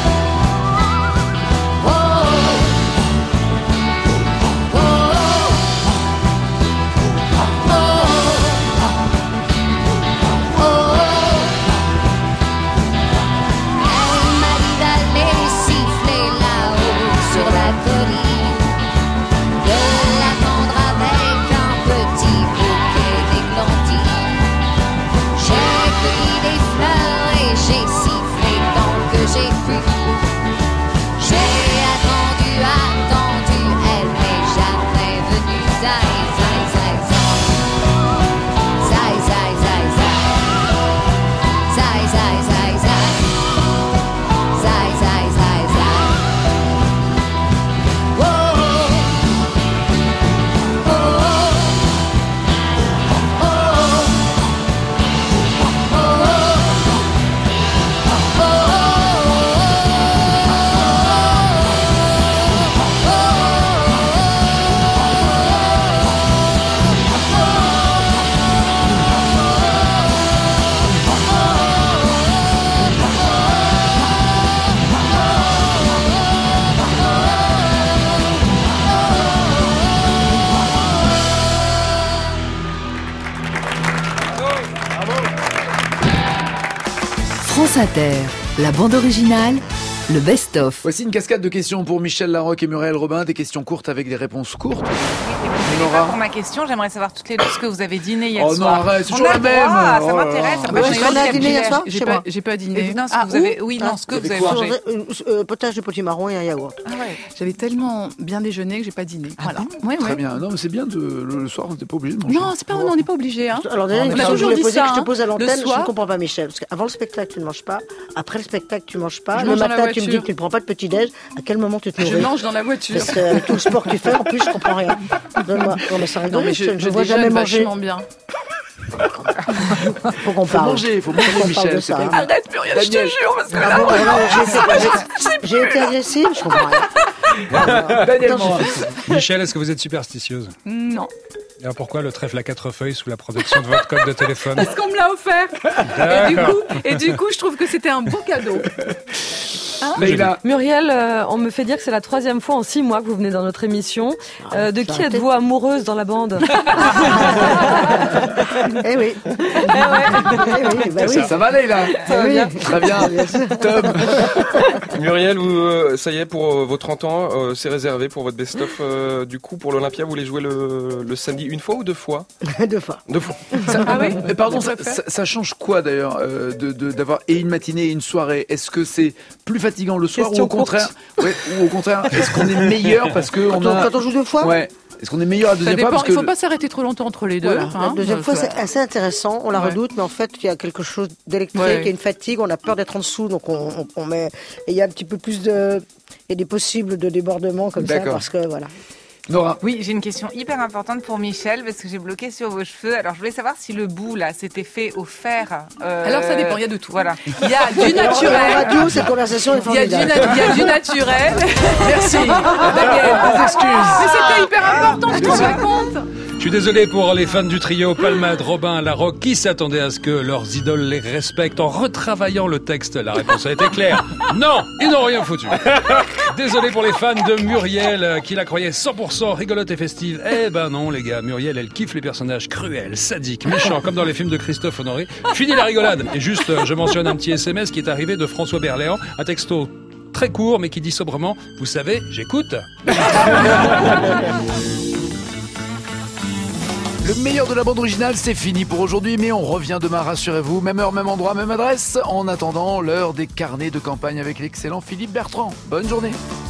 Oh, oh, oh, oh, oh. Elle m'a dit d'aller siffler là-haut sur la colline, de l'attendre avec un petit bouquet d'églantis. J'ai cueilli des fleurs et j'ai sifflé tant que j'ai pu. J'ai attendu, elle n'est jamais venue. Zai, zai, zai, zai. Zai, zai, zai, zai. Zai, zai, zai, zai. Zai, zai, zai, zai. Oh, oh, oh, oh, France Inter, la bande originale, le best-of. Voici une cascade de questions pour Michel Larocque et Muriel Robin, des questions courtes avec des réponses courtes. Nora. Pour ma question, j'aimerais savoir toutes les deux ce que vous avez dîné hier Oh non, soir. arrête, c'est On toujours a la le droit, même. Ça Oh là m'intéresse. là. Moi, Est-ce qu'on a dîné hier soir? Chez moi. J'ai pas dîné. Non, ce que vous avez... Oui, non, ce que vous avez mangé. Potage de potimarron et un yaourt. Ah ouais. J'avais tellement bien déjeuné que j'ai pas dîné. Voilà. Ouais, Très ouais. bien. Non, mais c'est bien le soir, on n'était pas obligé de manger. Non, c'est pas, on n'est pas obligé. Hein. Alors déjà, on une a question que je toujours voulais dit poser, ça. que je te pose à Le l'antenne, je soir, ne comprends pas, Michel. Parce qu'avant le spectacle, tu ne manges pas. Après le spectacle, tu ne manges pas. Je Le mange dans la matin, tu me dis voiture. que tu ne prends pas de petit-déj. À quel moment tu te nourris? Je mange dans la voiture. Parce que avec tout le sport que tu fais, en plus, je comprends rien. Donne-moi. Non, mais ça rigole, Non, mais je ne je vois jamais déjeune manger. vachement bien. Faut qu'on parle. Faut manger, Michel. Ça, hein. Arrête, Muriel, je te jure, parce que Ah là, bon, j'ai été agressive, je comprends rien. Daniel Non, Morin. Michel, est-ce que vous êtes superstitieuse? Non. Et alors pourquoi le trèfle à 4 feuilles sous la protection de votre code de téléphone? Parce qu'on me l'a offert. D'accord. Et du coup, je trouve que c'était un beau cadeau. Muriel, on me fait dire que c'est la 3e fois en 6 mois que vous venez dans notre émission. De qui arrêté. êtes-vous amoureuse dans la bande? Eh oui. Ça va, Leïla? Ça va bien. Très bien. Tom. Muriel, ça y est, pour vos 30 ans, c'est réservé pour votre best-of. Du coup, pour l'Olympia, vous voulez jouer le samedi une fois ou 2 fois? 2 fois. 2 fois. Mais pardon, ça change quoi d'ailleurs d'avoir et une matinée et une soirée? Est-ce que c'est plus fatigant le soir Question ou au contraire ou au contraire, est-ce qu'on est meilleur parce que Quand on joue 2 fois? Ouais. Est-ce qu'on est meilleur la Ça deuxième fois dépend, parce que il ne faut pas s'arrêter trop longtemps entre les deux. Voilà. Hein. La deuxième fois, c'est assez intéressant. On la redoute, mais en fait, il y a quelque chose d'électrique, il y a une fatigue, on a peur d'être en dessous, donc on met. Et il y a un petit peu plus de. Il y a des possibles de débordements comme ça, parce que voilà. Nora. Oui, j'ai une question hyper importante pour Michel parce que j'ai bloqué sur vos cheveux. Alors, je voulais savoir si le bout, là, c'était fait au fer. Alors, ça dépend, il y a de tout. Voilà. Il y a du En naturel. radio, cette conversation est Il y a du naturel. Merci. Daniel, des excuses. Mais c'était hyper important, je te raconte. Je suis désolé pour les fans du trio Palmade, Robin, Larocque qui s'attendaient à ce que leurs idoles les respectent en retravaillant le texte. La réponse a été claire. Non, ils n'ont rien foutu. Désolé pour les fans de Muriel qui la croyaient 100% rigolote et festive. Eh ben non les gars, Muriel elle kiffe les personnages cruels, sadiques, méchants comme dans les films de Christophe Honoré. Fini la rigolade. Et juste, je mentionne un petit SMS qui est arrivé de François Berléand, un texto très court mais qui dit sobrement, vous savez, j'écoute. Le meilleur de la bande originale, c'est fini pour aujourd'hui, mais on revient demain, rassurez-vous. Même heure, même endroit, même adresse. En attendant, l'heure des carnets de campagne avec l'excellent Philippe Bertrand. Bonne journée.